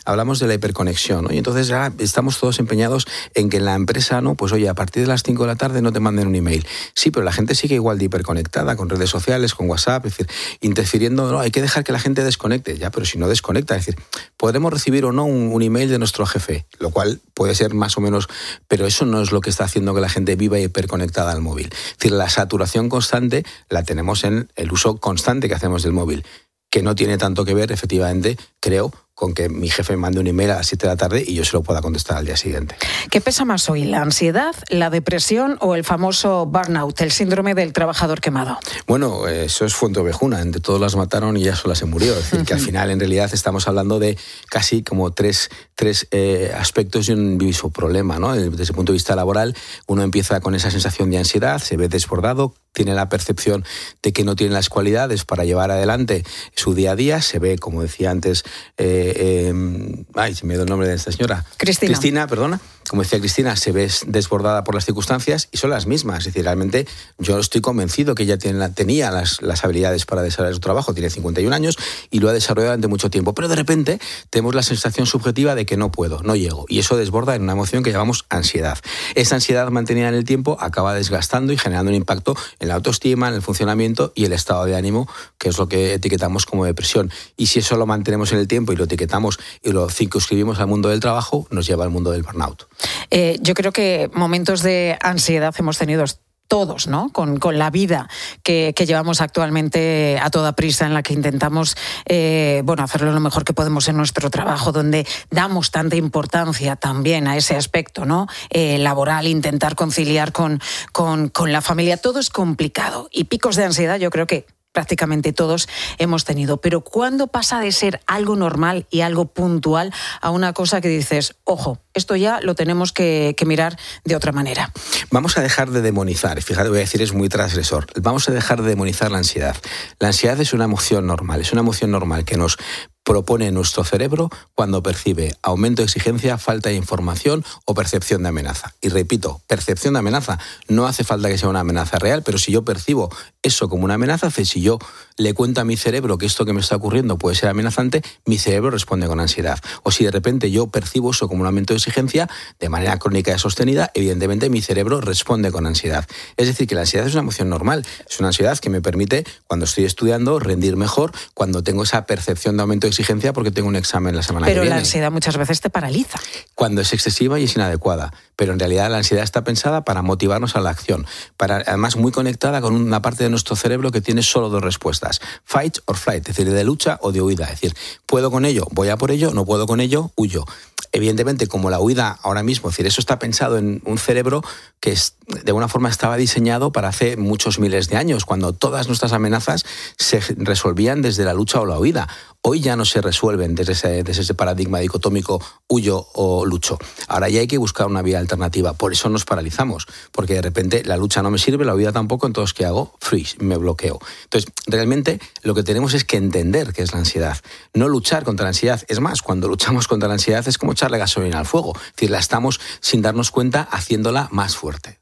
hablamos de la hiperconexión, ¿no? Y entonces ya estamos todos empeñados en que en la empresa, ¿no? Pues oye, a partir de las cinco de la tarde no te manden un email. Sí, pero la gente sigue igual de hiperconectada, con redes sociales, con WhatsApp, es decir, interfiriendo, no, hay que dejar que la gente desconecte, ya, pero si no desconecta, es decir, podremos recibir o no un, un email de nuestro jefe, lo cual puede ser más o menos, pero eso no es lo que está haciendo que la gente viva hiperconectada al móvil. Es decir, la saturación constante la tenemos en el uso constante que hacemos del móvil, que no tiene tanto que ver, efectivamente, creo, con que mi jefe me mande un email a las siete de la tarde y yo se lo pueda contestar al día siguiente. ¿Qué pesa más hoy, la ansiedad, la depresión o el famoso burnout, el síndrome del trabajador quemado? Bueno, eso es fuente ovejuna, entre todos las mataron y ya sola se murió. Es decir, que al final, en realidad, estamos hablando de casi como tres, tres eh, aspectos de un mismo problema, ¿no? Desde el punto de vista laboral, uno empieza con esa sensación de ansiedad, se ve desbordado, tiene la percepción de que no tiene las cualidades para llevar adelante su día a día, se ve, como decía antes, eh, eh, ay, se me dio el nombre de esta señora. Cristina. Cristina, perdona. Como decía Cristina, se ve desbordada por las circunstancias y son las mismas. Es decir, realmente yo estoy convencido que ella tiene, tenía las, las habilidades para desarrollar su trabajo, tiene cincuenta y un años y lo ha desarrollado durante mucho tiempo, pero de repente tenemos la sensación subjetiva de que no puedo, no llego, y eso desborda en una emoción que llamamos ansiedad. Esa ansiedad mantenida en el tiempo acaba desgastando y generando un impacto en la autoestima, en el funcionamiento y el estado de ánimo, que es lo que etiquetamos como depresión. Y si eso lo mantenemos en el tiempo y lo etiquetamos y lo circunscribimos al mundo del trabajo, nos lleva al mundo del burnout. Eh, yo creo que momentos de ansiedad hemos tenido todos, ¿no? Con, con la vida que, que llevamos actualmente a toda prisa, en la que intentamos eh, bueno, hacerlo lo mejor que podemos en nuestro trabajo, donde damos tanta importancia también a ese aspecto, ¿no? Eh, laboral, intentar conciliar con, con, con la familia. Todo es complicado y picos de ansiedad yo creo que prácticamente todos hemos tenido. Pero ¿cuándo pasa de ser algo normal y algo puntual a una cosa que dices, ojo, esto ya lo tenemos que, que mirar de otra manera? Vamos a dejar de demonizar, fíjate, voy a decir, es muy transgresor. Vamos a dejar de demonizar la ansiedad. La ansiedad es una emoción normal, es una emoción normal que nos propone nuestro cerebro cuando percibe aumento de exigencia, falta de información o percepción de amenaza. Y repito, percepción de amenaza. No hace falta que sea una amenaza real, pero si yo percibo eso como una amenaza, si yo le cuento a mi cerebro que esto que me está ocurriendo puede ser amenazante, mi cerebro responde con ansiedad. O si de repente yo percibo eso como un aumento de exigencia de manera crónica y sostenida, evidentemente mi cerebro responde con ansiedad. Es decir, que la ansiedad es una emoción normal. Es una ansiedad que me permite, cuando estoy estudiando, rendir mejor, cuando tengo esa percepción de aumento de exigencia porque tengo un examen la semana pero que viene. Pero la ansiedad muchas veces te paraliza. Cuando es excesiva y es inadecuada. Pero en realidad la ansiedad está pensada para motivarnos a la acción. Para, además, muy conectada con una parte de nuestro cerebro que tiene solo dos respuestas. Fight or flight, es decir, de lucha o de huida. Es decir, puedo con ello, voy a por ello, no puedo con ello, huyo. Evidentemente, como la huida ahora mismo, es decir, eso está pensado en un cerebro que es, de alguna forma estaba diseñado para hace muchos miles de años, cuando todas nuestras amenazas se resolvían desde la lucha o la huida. Hoy ya no se resuelven desde ese, desde ese paradigma dicotómico huyo o lucho. Ahora ya hay que buscar una vía alternativa. Por eso nos paralizamos, porque de repente la lucha no me sirve, la huida tampoco, entonces ¿qué hago? Freeze, me bloqueo. Entonces, realmente lo que tenemos es que entender qué es la ansiedad, no luchar contra la ansiedad. Es más, cuando luchamos contra la ansiedad es como echarle gasolina al fuego. Es decir, la estamos, sin darnos cuenta, haciéndola más fuerte.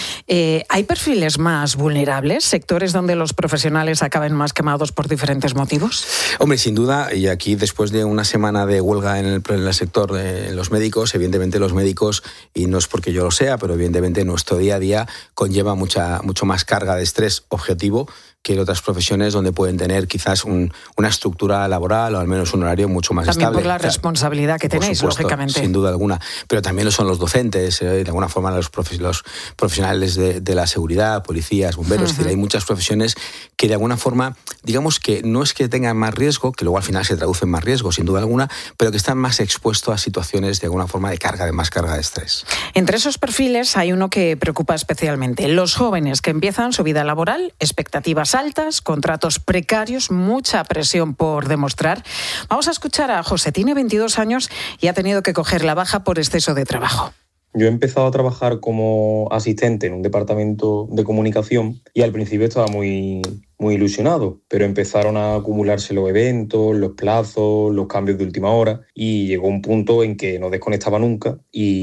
Eh, ¿Hay perfiles más vulnerables, sectores donde los profesionales acaben más quemados por diferentes motivos? Hombre, sin duda, y aquí después de una semana de huelga en el, en el sector de los médicos, evidentemente los médicos, y no es porque yo lo sea, pero evidentemente nuestro día a día conlleva mucha, mucho más carga de estrés objetivo que en otras profesiones donde pueden tener quizás un, una estructura laboral o al menos un horario mucho más también estable. Por la responsabilidad que tenéis, supuesto, lógicamente. Sin duda alguna. Pero también lo son los docentes, eh, de alguna forma los, profe los profesionales de, de la seguridad, policías, bomberos. Uh-huh. Es decir, hay muchas profesiones que de alguna forma, digamos que no es que tengan más riesgo, que luego al final se traduce en más riesgo, sin duda alguna, pero que están más expuestos a situaciones de alguna forma de carga, de más carga de estrés. Entre esos perfiles hay uno que preocupa especialmente. Los jóvenes que empiezan su vida laboral, expectativas altas, contratos precarios, mucha presión por demostrar. Vamos a escuchar a José, tiene veintidós años y ha tenido que coger la baja por exceso de trabajo. Yo he empezado a trabajar como asistente en un departamento de comunicación y al principio estaba muy, muy ilusionado, pero empezaron a acumularse los eventos, los plazos, los cambios de última hora y llegó un punto en que no desconectaba nunca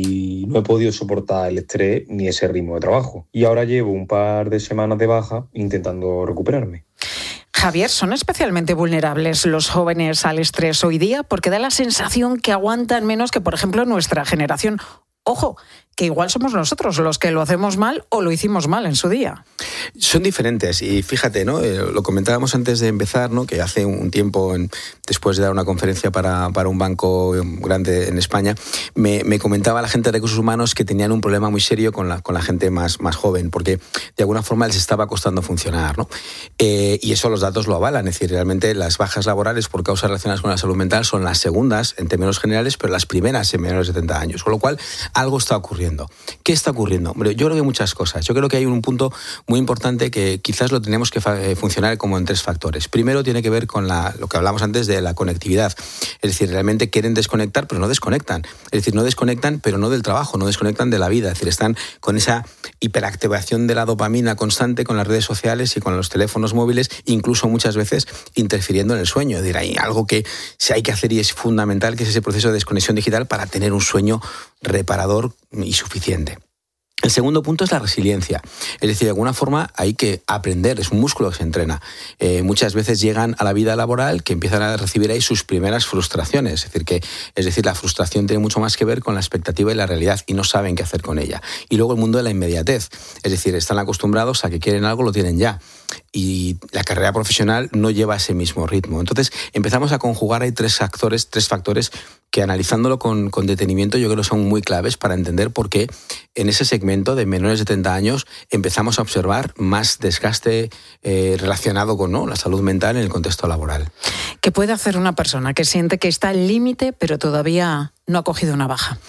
y no he podido soportar el estrés ni ese ritmo de trabajo. Y ahora llevo un par de semanas de baja intentando recuperarme. Javier, ¿son especialmente vulnerables los jóvenes al estrés hoy día? Porque da la sensación que aguantan menos que, por ejemplo, nuestra generación. Ojo, que igual somos nosotros los que lo hacemos mal o lo hicimos mal en su día. Son diferentes y fíjate, ¿no? Eh, lo comentábamos antes de empezar, ¿no? Que hace un tiempo, en, después de dar una conferencia para, para un banco grande en España, me, me comentaba la gente de recursos humanos que tenían un problema muy serio con la, con la gente más, más joven, porque de alguna forma les estaba costando funcionar, ¿no? Eh, y eso los datos lo avalan, es decir, realmente las bajas laborales por causas relacionadas con la salud mental son las segundas en términos generales, pero las primeras en menores de setenta años, con lo cual algo está ocurriendo. ¿Qué está ocurriendo? Hombre, yo creo que hay muchas cosas. Yo creo que hay un punto muy importante que quizás lo tenemos que fa- funcionar como en tres factores. Primero tiene que ver con la, lo que hablamos antes de la conectividad. Es decir, realmente quieren desconectar, pero no desconectan. Es decir, no desconectan, pero no del trabajo, no desconectan de la vida. Es decir, están con esa hiperactivación de la dopamina constante con las redes sociales y con los teléfonos móviles, incluso muchas veces interfiriendo en el sueño. Es decir, hay algo que se hay que hacer y es fundamental, que es ese proceso de desconexión digital para tener un sueño reparador y suficiente. El segundo punto es la resiliencia. Es decir, de alguna forma hay que aprender, es un músculo que se entrena. Eh, muchas veces llegan a la vida laboral que empiezan a recibir ahí sus primeras frustraciones. Es decir, que, es decir, la frustración tiene mucho más que ver con la expectativa y la realidad y no saben qué hacer con ella. Y luego el mundo de la inmediatez. Es decir, están acostumbrados a que quieren algo, lo tienen ya. Y la carrera profesional no lleva ese mismo ritmo. Entonces empezamos a conjugar ahí tres actores, tres factores que analizándolo con, con detenimiento yo creo que son muy claves para entender por qué en ese segmento de menores de setenta años empezamos a observar más desgaste eh, relacionado con, ¿no?, la salud mental en el contexto laboral. ¿Qué puede hacer una persona que siente que está al límite pero todavía no ha cogido una baja?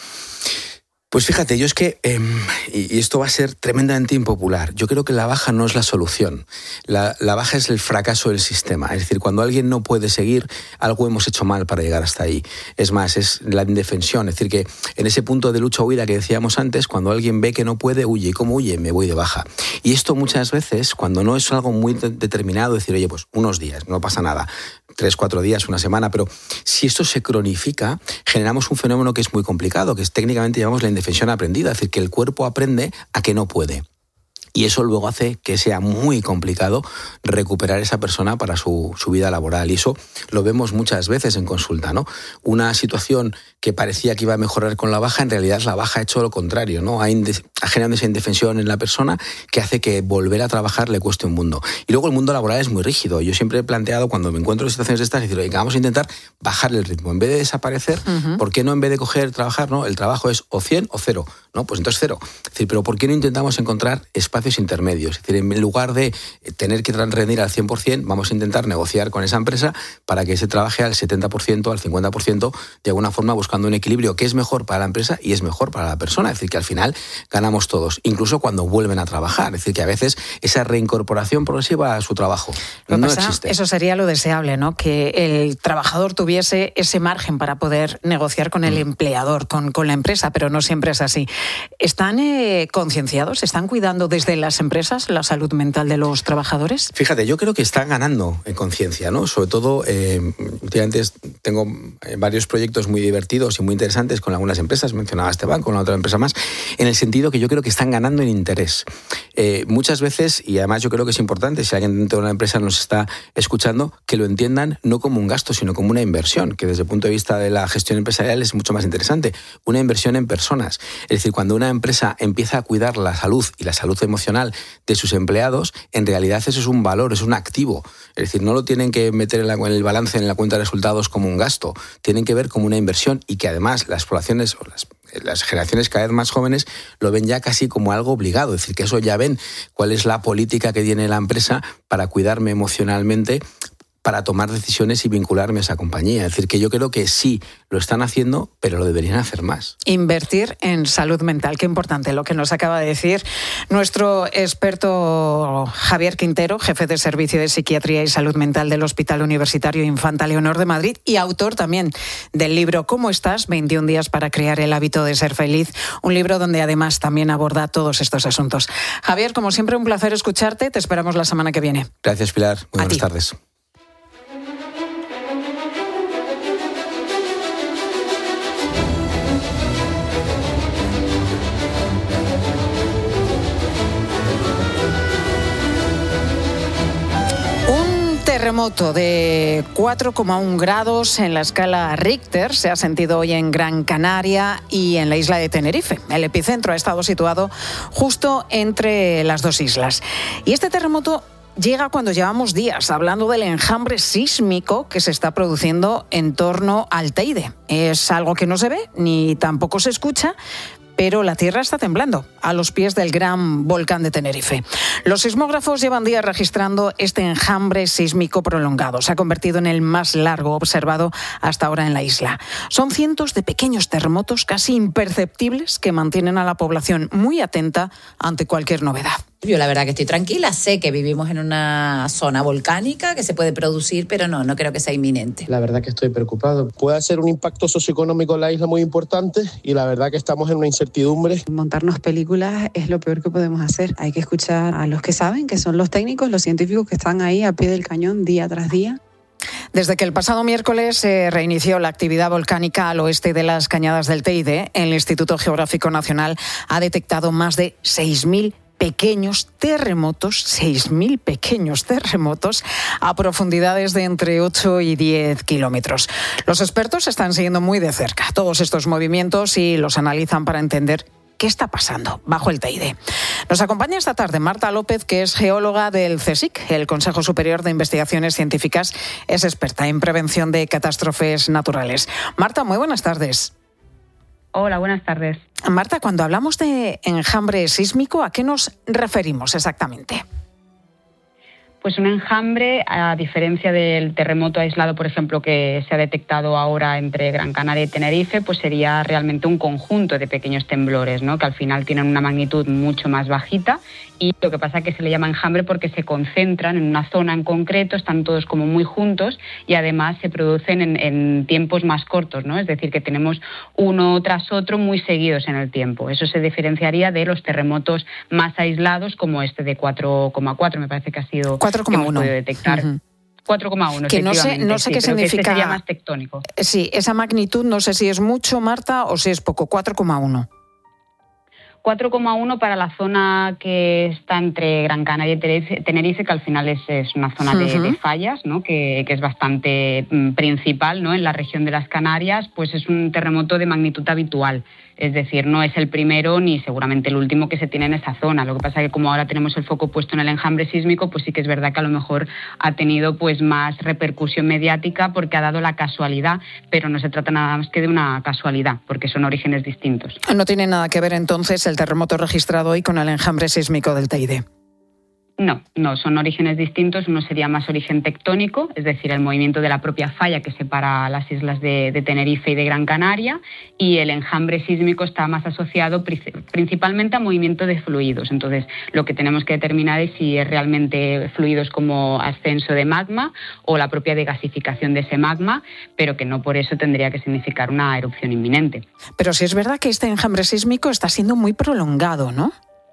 Pues fíjate, yo es que, eh, y esto va a ser tremendamente impopular, yo creo que la baja no es la solución. La, la baja es el fracaso del sistema. Es decir, cuando alguien no puede seguir, algo hemos hecho mal para llegar hasta ahí. Es más, es la indefensión. Es decir, que en ese punto de lucha-huida que decíamos antes, cuando alguien ve que no puede, huye. ¿Y cómo huye? Me voy de baja. Y esto muchas veces, cuando no es algo muy de- determinado, decir, oye, pues unos días, no pasa nada. Tres, cuatro días, una semana, pero si esto se cronifica, generamos un fenómeno que es muy complicado, que es técnicamente llamamos la indefensión aprendida, es decir, que el cuerpo aprende a que no puede. Y eso luego hace que sea muy complicado recuperar esa persona para su, su vida laboral. Y eso lo vemos muchas veces en consulta, ¿no? Una situación que parecía que iba a mejorar con la baja, en realidad la baja ha hecho lo contrario, ¿no? Ha, inde- ha generado esa indefensión en la persona que hace que volver a trabajar le cueste un mundo. Y luego el mundo laboral es muy rígido. Yo siempre he planteado, cuando me encuentro en situaciones de estas, decir, oye, vamos a intentar bajar el ritmo. En vez de desaparecer, Ujú. ¿por qué no en vez de coger, trabajar, no? El trabajo es o cien o cero, ¿no? Pues entonces cero. Es decir, pero ¿por qué no intentamos encontrar espacios intermedios? Es decir, en lugar de tener que rendir al cien por ciento, vamos a intentar negociar con esa empresa para que se trabaje al setenta por ciento, al cincuenta por ciento, de alguna forma buscando un equilibrio que es mejor para la empresa y es mejor para la persona. Es decir, que al final ganamos todos, incluso cuando vuelven a trabajar. Es decir, que a veces esa reincorporación progresiva a su trabajo Lo que no pasa, existe. eso sería lo deseable, ¿no? Que el trabajador tuviese ese margen para poder negociar con el Mm. empleador, con, con la empresa, pero no siempre es así. ¿Están eh, concienciados? ¿Están cuidando desde las empresas la salud mental de los trabajadores? Fíjate, yo creo que están ganando en conciencia, ¿no? Sobre todo, eh, últimamente tengo eh, varios proyectos muy divertidos y muy interesantes con algunas empresas, mencionaba este banco, con la otra empresa más, en el sentido que yo creo que están ganando en interés. Eh, muchas veces, y además yo creo que es importante, si alguien dentro de una empresa nos está escuchando, que lo entiendan no como un gasto, sino como una inversión, que desde el punto de vista de la gestión empresarial es mucho más interesante. Una inversión en personas. Es decir, cuando una empresa empieza a cuidar la salud y la salud emocional de sus empleados, en realidad eso es un valor, es un activo. Es decir, no lo tienen que meter en, la, en el balance, en la cuenta de resultados como un gasto, tienen que ver como una inversión y que además las poblaciones o las, las generaciones cada vez más jóvenes lo ven ya casi como algo obligado. Es decir, que eso ya ven cuál es la política que tiene la empresa para cuidarme emocionalmente, para tomar decisiones y vincularme a esa compañía. Es decir, que yo creo que sí lo están haciendo, pero lo deberían hacer más. Invertir en salud mental, qué importante lo que nos acaba de decir nuestro experto Javier Quintero, jefe de Servicio de Psiquiatría y Salud Mental del Hospital Universitario Infanta Leonor de Madrid y autor también del libro ¿Cómo estás? veintiún días para crear el hábito de ser feliz, un libro donde además también aborda todos estos asuntos. Javier, como siempre, un placer escucharte, te esperamos la semana que viene. Gracias, Pilar. Muy buenas ti. tardes. terremoto de cuatro coma uno grados en la escala Richter se ha sentido hoy en Gran Canaria y en la isla de Tenerife. El epicentro ha estado situado justo entre las dos islas. Y este terremoto llega cuando llevamos días hablando del enjambre sísmico que se está produciendo en torno al Teide. Es algo que no se ve ni tampoco se escucha, pero la tierra está temblando a los pies del gran volcán de Tenerife. Los sismógrafos llevan días registrando este enjambre sísmico prolongado. Se ha convertido en el más largo observado hasta ahora en la isla. Son cientos de pequeños terremotos casi imperceptibles que mantienen a la población muy atenta ante cualquier novedad. Yo la verdad que estoy tranquila, sé que vivimos en una zona volcánica que se puede producir, pero no, no creo que sea inminente. La verdad que estoy preocupado. Puede ser un impacto socioeconómico en la isla muy importante y la verdad que estamos en una incertidumbre. Montarnos películas es lo peor que podemos hacer. Hay que escuchar a los que saben, que son los técnicos, los científicos que están ahí a pie del cañón día tras día. Desde que el pasado miércoles se reinició la actividad volcánica al oeste de las Cañadas del Teide, el Instituto Geográfico Nacional ha detectado más de seis mil pequeños terremotos, seis mil pequeños terremotos a profundidades de entre ocho y diez kilómetros. Los expertos están siguiendo muy de cerca todos estos movimientos y los analizan para entender qué está pasando bajo el Teide. Nos acompaña esta tarde Marta López, que es geóloga del CSIC, el Consejo Superior de Investigaciones Científicas, es experta en prevención de catástrofes naturales. Marta, muy buenas tardes. Hola, buenas tardes. Marta, cuando hablamos de enjambre sísmico, ¿a qué nos referimos exactamente? Pues un enjambre, a diferencia del terremoto aislado, por ejemplo, que se ha detectado ahora entre Gran Canaria y Tenerife, pues sería realmente un conjunto de pequeños temblores, ¿no? Que al final tienen una magnitud mucho más bajita, y lo que pasa es que se le llama enjambre porque se concentran en una zona en concreto, están todos como muy juntos y además se producen en, en tiempos más cortos, ¿no? Es decir, que tenemos uno tras otro muy seguidos en el tiempo. Eso se diferenciaría de los terremotos más aislados como este de cuatro coma cuatro, me parece que ha sido cuatro coma uno. Que hemos podido detectar. Uh-huh. cuatro coma uno, que no sé, no sé sí, qué significa. Que este sería más tectónico. Sí, esa magnitud no sé si es mucho, Marta, o si es poco. cuatro coma uno. cuatro coma uno para la zona que está entre Gran Canaria y Tenerife, que al final es, es una zona de, uh-huh. de fallas, ¿no? que, que es bastante mm, principal, ¿no? En la región de las Canarias, pues es un terremoto de magnitud habitual. Es decir, no es el primero ni seguramente el último que se tiene en esa zona. Lo que pasa es que como ahora tenemos el foco puesto en el enjambre sísmico, pues sí que es verdad que a lo mejor ha tenido pues más repercusión mediática porque ha dado la casualidad, pero no se trata nada más que de una casualidad, porque son orígenes distintos. No tiene nada que ver entonces el terremoto registrado hoy con el enjambre sísmico del Teide. No, no, son orígenes distintos. Uno sería más origen tectónico, es decir, el movimiento de la propia falla que separa las islas de, de Tenerife y de Gran Canaria, y el enjambre sísmico está más asociado principalmente a movimiento de fluidos. Entonces, lo que tenemos que determinar es si es realmente fluidos como ascenso de magma o la propia degasificación de ese magma, pero que no por eso tendría que significar una erupción inminente. Pero sí es verdad que este enjambre sísmico está siendo muy prolongado, ¿no?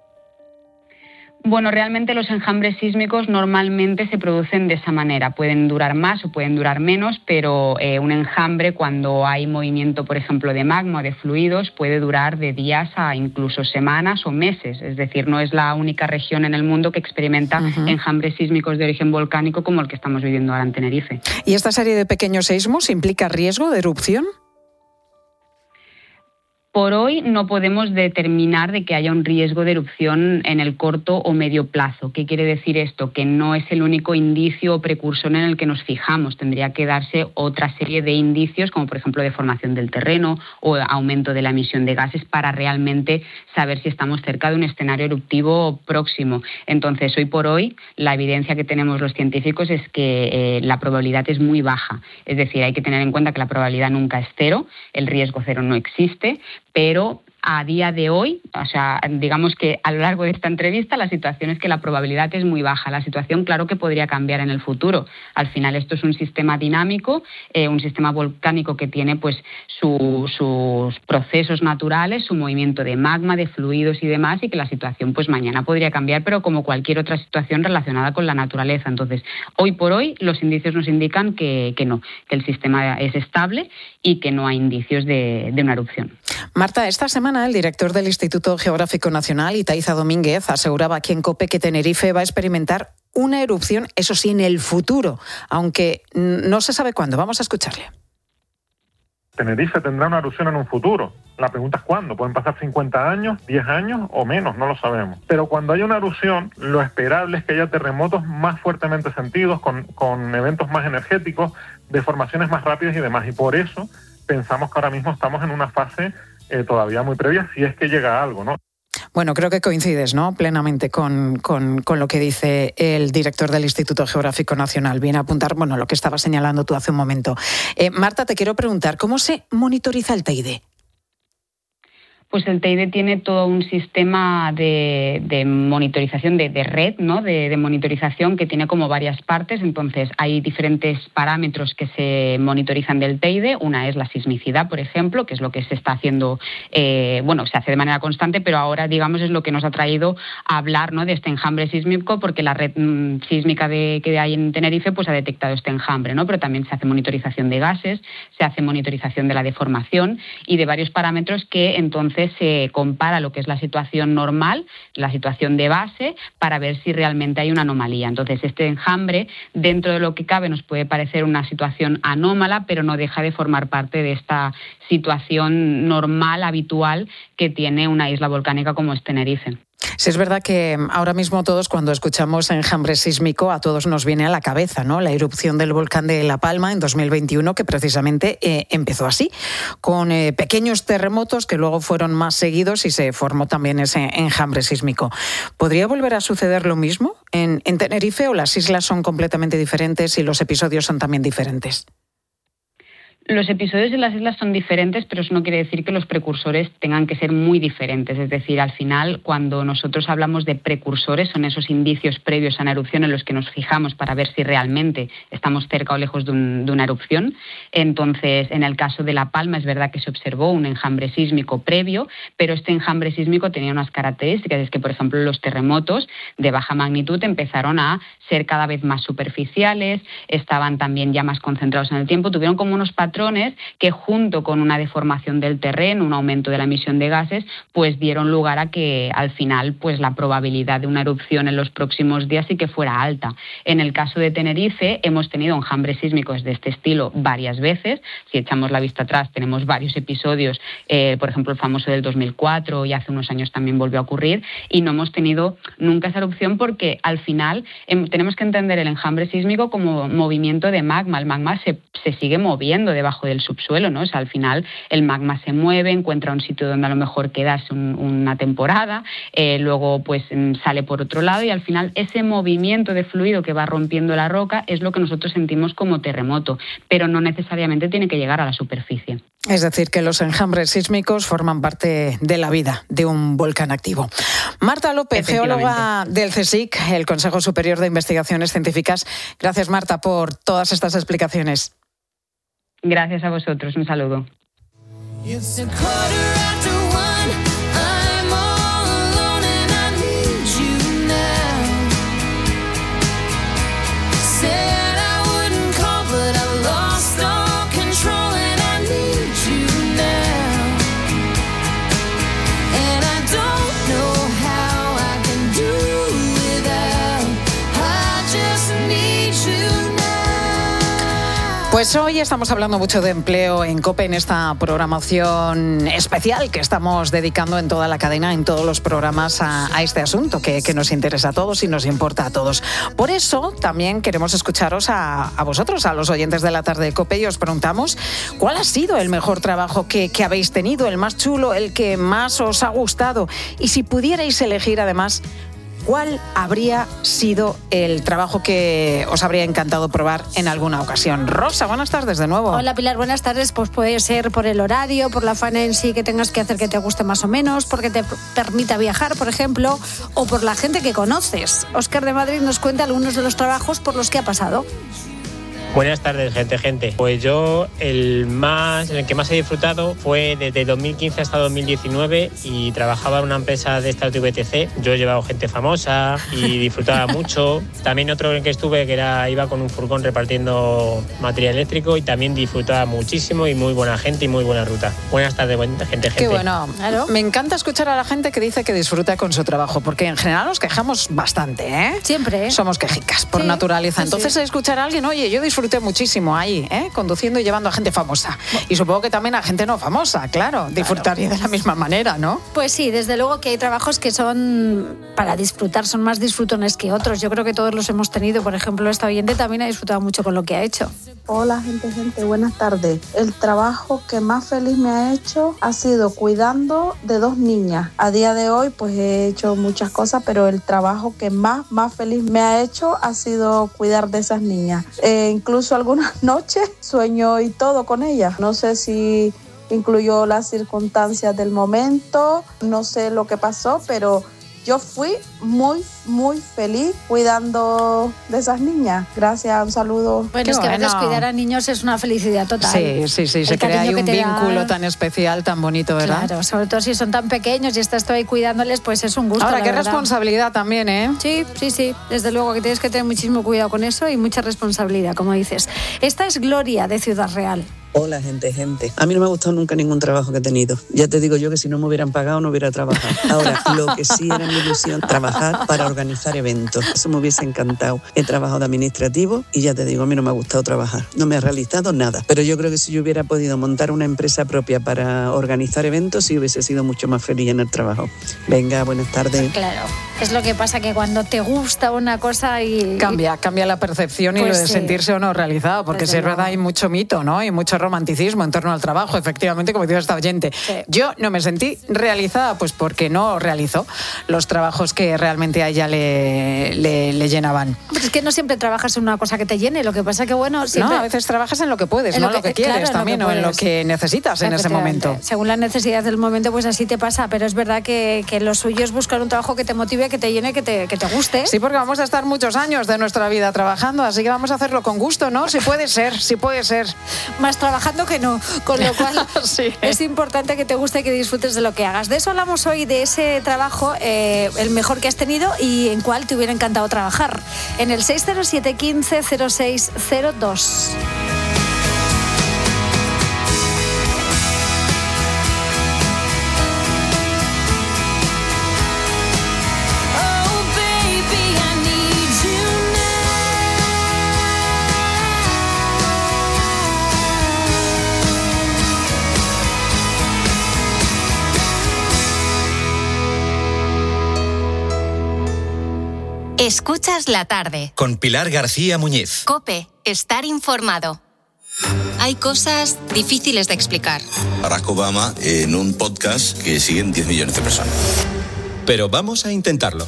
Bueno, realmente los enjambres sísmicos normalmente se producen de esa manera. Pueden durar más o pueden durar menos, pero eh, un enjambre, cuando hay movimiento, por ejemplo, de magma o de fluidos, puede durar de días a incluso semanas o meses. Es decir, no es la única región en el mundo que experimenta uh-huh. enjambres sísmicos de origen volcánico como el que estamos viviendo ahora en Tenerife. ¿Y esta serie de pequeños seísmos implica riesgo de erupción? Por hoy no podemos determinar de que haya un riesgo de erupción en el corto o medio plazo. ¿Qué quiere decir esto? Que no es el único indicio o precursor en el que nos fijamos. Tendría que darse otra serie de indicios, como por ejemplo deformación del terreno o aumento de la emisión de gases, para realmente saber si estamos cerca de un escenario eruptivo próximo. Entonces, hoy por hoy, la evidencia que tenemos los científicos es que eh, la probabilidad es muy baja. Es decir, hay que tener en cuenta que la probabilidad nunca es cero, el riesgo cero no existe, pero a día de hoy, o sea, digamos que a lo largo de esta entrevista la situación es que la probabilidad es muy baja. La situación, claro que podría cambiar en el futuro. Al final esto es un sistema dinámico, eh, un sistema volcánico que tiene pues su, sus procesos naturales, su movimiento de magma, de fluidos y demás, y que la situación pues mañana podría cambiar, pero como cualquier otra situación relacionada con la naturaleza. Entonces, hoy por hoy los indicios nos indican que, que no, que el sistema es estable y que no hay indicios de, de una erupción. Marta, esta semana el director del Instituto Geográfico Nacional, Itaiza Domínguez, aseguraba aquí en COPE que Tenerife va a experimentar una erupción, eso sí, en el futuro, aunque no se sabe cuándo. Vamos a escucharle. Tenerife tendrá una erupción en un futuro. La pregunta es cuándo. Pueden pasar cincuenta años, diez años o menos, no lo sabemos. Pero cuando haya una erupción, lo esperable es que haya terremotos más fuertemente sentidos, con, con eventos más energéticos, deformaciones más rápidas y demás. Y por eso pensamos que ahora mismo estamos en una fase eh, todavía muy previa, si es que llega algo, ¿no? Bueno, creo que coincides, ¿no?, plenamente con, con, con lo que dice el director del Instituto Geográfico Nacional. Viene a apuntar, bueno, lo que estaba señalando tú hace un momento. Eh, Marta, te quiero preguntar, ¿cómo se monitoriza el Teide? Pues el Teide tiene todo un sistema de, de monitorización, de, de red, ¿no? de, de monitorización que tiene como varias partes. Entonces, hay diferentes parámetros que se monitorizan del Teide. Una es la sismicidad, por ejemplo, que es lo que se está haciendo, eh, bueno, se hace de manera constante, pero ahora, digamos, es lo que nos ha traído a hablar, ¿no?, de este enjambre sísmico, porque la red mmm, sísmica de, que hay en Tenerife pues ha detectado este enjambre, ¿no? Pero también se hace monitorización de gases, se hace monitorización de la deformación y de varios parámetros que entonces se compara lo que es la situación normal, la situación de base, para ver si realmente hay una anomalía. Entonces, este enjambre, dentro de lo que cabe, nos puede parecer una situación anómala, pero no deja de formar parte de esta situación normal, habitual, que tiene una isla volcánica como es Tenerife. Sí, es verdad que ahora mismo todos, cuando escuchamos enjambre sísmico, a todos nos viene a la cabeza, ¿no?, la erupción del volcán de La Palma en dos mil veintiuno, que precisamente eh, empezó así, con eh, pequeños terremotos que luego fueron más seguidos y se formó también ese enjambre sísmico. ¿Podría volver a suceder lo mismo en, en Tenerife, o las islas son completamente diferentes y los episodios son también diferentes? Los episodios en las islas son diferentes, pero eso no quiere decir que los precursores tengan que ser muy diferentes. Es decir, al final, cuando nosotros hablamos de precursores, son esos indicios previos a una erupción en los que nos fijamos para ver si realmente estamos cerca o lejos de, un, de una erupción. Entonces, en el caso de La Palma, es verdad que se observó un enjambre sísmico previo, pero este enjambre sísmico tenía unas características. Es que, por ejemplo, los terremotos de baja magnitud empezaron a ser cada vez más superficiales, estaban también ya más concentrados en el tiempo, tuvieron como unos patrones que, junto con una deformación del terreno, un aumento de la emisión de gases, pues dieron lugar a que al final pues la probabilidad de una erupción en los próximos días sí que fuera alta. En el caso de Tenerife hemos tenido enjambres sísmicos de este estilo varias veces. Si echamos la vista atrás, tenemos varios episodios, eh, por ejemplo el famoso del dos mil cuatro, y hace unos años también volvió a ocurrir, y no hemos tenido nunca esa erupción porque al final eh, tenemos que entender el enjambre sísmico como movimiento de magma. El magma se, se sigue moviendo de debajo del subsuelo, ¿no? O sea, al final el magma se mueve, encuentra un sitio donde a lo mejor quedarse un, una temporada, eh, luego pues sale por otro lado, y al final ese movimiento de fluido que va rompiendo la roca es lo que nosotros sentimos como terremoto, pero no necesariamente tiene que llegar a la superficie. Es decir, que los enjambres sísmicos forman parte de la vida de un volcán activo. Marta López, geóloga del CSIC, el Consejo Superior de Investigaciones Científicas. Gracias, Marta, por todas estas explicaciones. Gracias a vosotros, un saludo. Pues hoy estamos hablando mucho de empleo en COPE, en esta programación especial que estamos dedicando en toda la cadena, en todos los programas, a, a este asunto que, que nos interesa a todos y nos importa a todos. Por eso también queremos escucharos a, a vosotros, a los oyentes de la tarde de COPE, y os preguntamos cuál ha sido el mejor trabajo que, que habéis tenido, el más chulo, el que más os ha gustado, y si pudierais elegir además, ¿cuál habría sido el trabajo que os habría encantado probar en alguna ocasión? Rosa, buenas tardes de nuevo. Hola, Pilar, buenas tardes. Pues puede ser por el horario, por la faena en sí que tengas que hacer que te guste más o menos, porque te permita viajar, por ejemplo, o por la gente que conoces. Óscar de Madrid nos cuenta algunos de los trabajos por los que ha pasado. Buenas tardes, gente, gente. Pues yo el más, el que más he disfrutado fue desde dos mil quince hasta dos mil diecinueve y trabajaba en una empresa de estas de V T C. Yo he llevado gente famosa y disfrutaba mucho. También otro en el que estuve que era iba con un furgón repartiendo material eléctrico y también disfrutaba muchísimo y muy buena gente y muy buena ruta. Buenas tardes, gente, gente. Qué bueno. Claro. Me encanta escuchar a la gente que dice que disfruta con su trabajo, porque en general nos quejamos bastante, ¿eh? Siempre. Somos quejicas por Sí, naturaleza. sí, Entonces sí. escuchar a alguien, oye, yo disfruté muchísimo ahí, ¿eh? Conduciendo y llevando a gente famosa. Y supongo que también a gente no famosa, claro. Disfrutaría de la misma manera, ¿no? Pues sí, desde luego que hay trabajos que son para disfrutar, son más disfrutones que otros. Yo creo que todos los hemos tenido. Por ejemplo, esta oyente también ha disfrutado mucho con lo que ha hecho. Hola, gente, gente, buenas tardes. El trabajo que más feliz me ha hecho ha sido cuidando de dos niñas. A día de hoy, pues he hecho muchas cosas, pero el trabajo que más, más feliz me ha hecho ha sido cuidar de esas niñas. Eh, incluso algunas noches sueño y todo con ellas. No sé si incluyó las circunstancias del momento, no sé lo que pasó, pero yo fui muy, muy feliz cuidando de esas niñas. Gracias, un saludo. Bueno, Qué es que a veces bueno. cuidar a niños es una felicidad total. Sí, sí, sí. Se El crea ahí cariño un que te vínculo da- tan especial, tan bonito, ¿verdad? Claro, sobre todo si son tan pequeños y estás tú ahí cuidándoles, pues es un gusto. Ahora, la qué verdad. responsabilidad también, ¿eh? Sí, sí, sí. Desde luego que tienes que tener muchísimo cuidado con eso y mucha responsabilidad, como dices. Esta es Gloria de Ciudad Real. Hola, gente, gente. A mí no me ha gustado nunca ningún trabajo que he tenido. Ya te digo yo que si no me hubieran pagado no hubiera trabajado. Ahora, lo que sí era mi ilusión, trabajar para organizar eventos. Eso me hubiese encantado. He trabajado de administrativo y ya te digo, a mí no me ha gustado trabajar. No me ha realizado nada. Pero yo creo que si yo hubiera podido montar una empresa propia para organizar eventos, sí hubiese sido mucho más feliz en el trabajo. Venga, buenas tardes. Claro. Es lo que pasa que cuando te gusta una cosa y... Cambia, cambia la percepción y Pues lo de sí. sentirse o no realizado, porque Desde si es luego. verdad hay mucho mito, ¿no? Y mucho romanticismo en torno al trabajo, efectivamente, como dice esta oyente. Yo no me sentí realizada, pues porque no realizó los trabajos que realmente a ella le, le, le llenaban. Pues es que no siempre trabajas en una cosa que te llene, lo que pasa que bueno... Siempre... No, a veces trabajas en lo que puedes, En no lo en lo que que- quieres claro, en lo también, que o en lo puedes. que necesitas en ese Efectivamente. momento. Según la necesidad del momento, pues así te pasa, pero es verdad que, que lo suyo es buscar un trabajo que te motive, que te llene, que te, que te guste. Sí, porque vamos a estar muchos años de nuestra vida trabajando, así que vamos a hacerlo con gusto, ¿no? Si puede ser, si puede ser. Más trabajando que no, con lo cual es importante que te guste y que disfrutes de lo que hagas. De eso hablamos hoy, de ese trabajo, eh, el mejor que has tenido y en cuál te hubiera encantado trabajar. En el seis cero siete, quince, cero seis cero dos. Escuchas la tarde. Con Pilar García Muñiz. COPE. Estar informado. Hay cosas difíciles de explicar. Barack Obama en un podcast que siguen diez millones de personas. Pero vamos a intentarlo.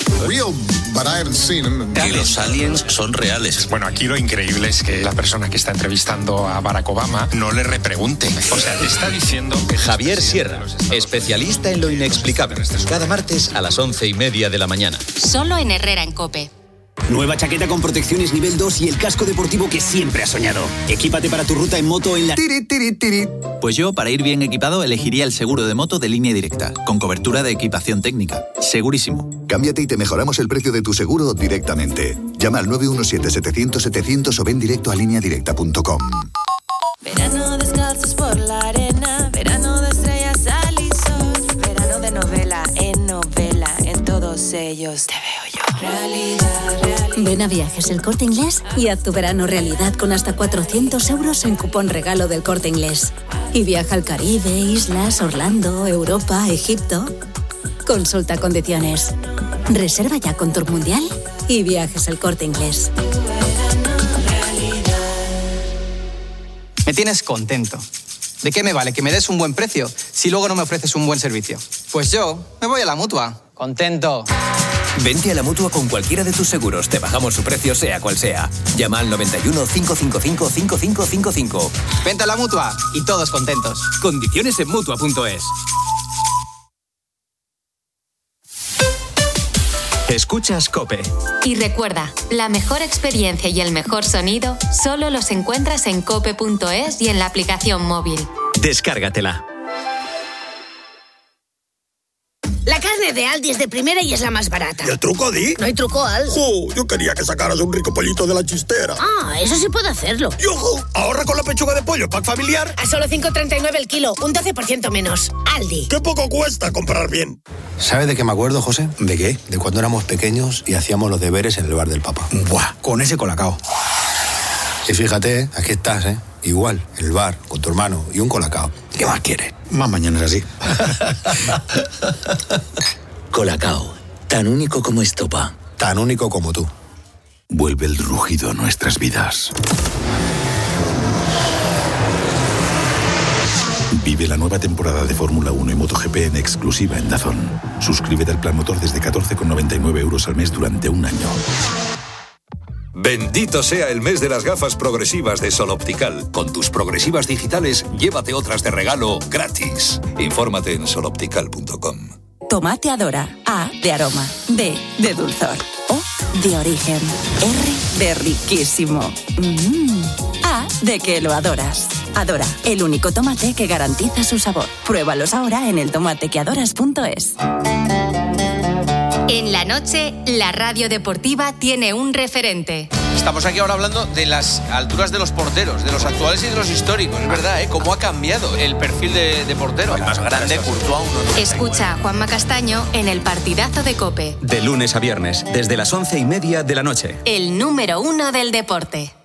Que los aliens son reales. Bueno, aquí lo increíble es que la persona que está entrevistando a Barack Obama no le repregunte. O sea, te está diciendo que... Javier Sierra, especialista en lo inexplicable. Cada martes a las once y media de la mañana. Solo en Herrera en COPE. Nueva chaqueta con protecciones nivel dos y el casco deportivo que siempre has soñado. Equípate para tu ruta en moto en la... Pues yo, para ir bien equipado, elegiría el seguro de moto de Línea Directa, con cobertura de equipación técnica. Segurísimo. Cámbiate y te mejoramos el precio de tu seguro directamente. Llama al nueve uno siete, setecientos, setecientos o ven directo a línea directa punto com. Verano descalzos por la arena, verano de estrellas, sal y sol, verano de novela en novela, en todos ellos te veo yo. Realidad, realidad. Ven a Viajes El Corte Inglés y haz tu verano realidad con hasta cuatrocientos euros en cupón regalo del Corte Inglés. Y viaja al Caribe, islas, Orlando, Europa, Egipto. Consulta condiciones. Reserva ya con Tour Mundial y Viajes El Corte Inglés. Me tienes contento. ¿De qué me vale que me des un buen precio si luego no me ofreces un buen servicio? Pues yo me voy a la Mutua. Contento. Vente a la Mutua con cualquiera de tus seguros. Te bajamos su precio sea cual sea. Llama al noventa y uno, cinco cinco cinco, cinco cinco cinco cinco. Vente a la Mutua y todos contentos. Condiciones en Mutua punto es. Escuchas COPE. Y recuerda, la mejor experiencia y el mejor sonido solo los encuentras en cope punto es y en la aplicación móvil. Descárgatela. La carne de Aldi es de primera y es la más barata. ¿Y el truco, Di? No hay truco, Al. ¡Jo! Yo quería que sacaras un rico pollito de la chistera. Ah, eso sí puedo hacerlo. ¡Y ojo! Ahorra con la pechuga de pollo, pack familiar. A solo cinco con treinta y nueve el kilo, un doce por ciento menos. Aldi. ¡Qué poco cuesta comprar bien! ¿Sabes de qué me acuerdo, José? ¿De qué? De cuando éramos pequeños y hacíamos los deberes en el bar del Papa. ¡Buah! Con ese colacao. Y fíjate, aquí estás, ¿eh? Igual, en el bar, con tu hermano y un colacao. ¿Qué más quieres? Más mañana es así. Colacao, tan único como estopa. Tan único como tú. Vuelve el rugido a nuestras vidas. Vive la nueva temporada de Fórmula uno y MotoGP en exclusiva en DAZN. Suscríbete al plan motor desde catorce con noventa y nueve euros al mes durante un año. Bendito sea el mes de las gafas progresivas de Sol Optical. Con tus progresivas digitales, llévate otras de regalo gratis. Infórmate en sol optical punto com. Tomate Adora. A de aroma. D de dulzor. O de origen. R de riquísimo. Mm. A de que lo adoras. Adora, el único tomate que garantiza su sabor. Pruébalos ahora en el tomate que adoras punto es. En la noche, la radio deportiva tiene un referente. Estamos aquí ahora hablando de las alturas de los porteros, de los actuales y de los históricos. Es verdad, ¿eh? Cómo ha cambiado el perfil de, de portero. El más grande, Courtois, uno coma noventa y nueve. Escucha a Juanma Castaño en el partidazo de COPE. De lunes a viernes, desde las once y media de la noche. El número uno del deporte.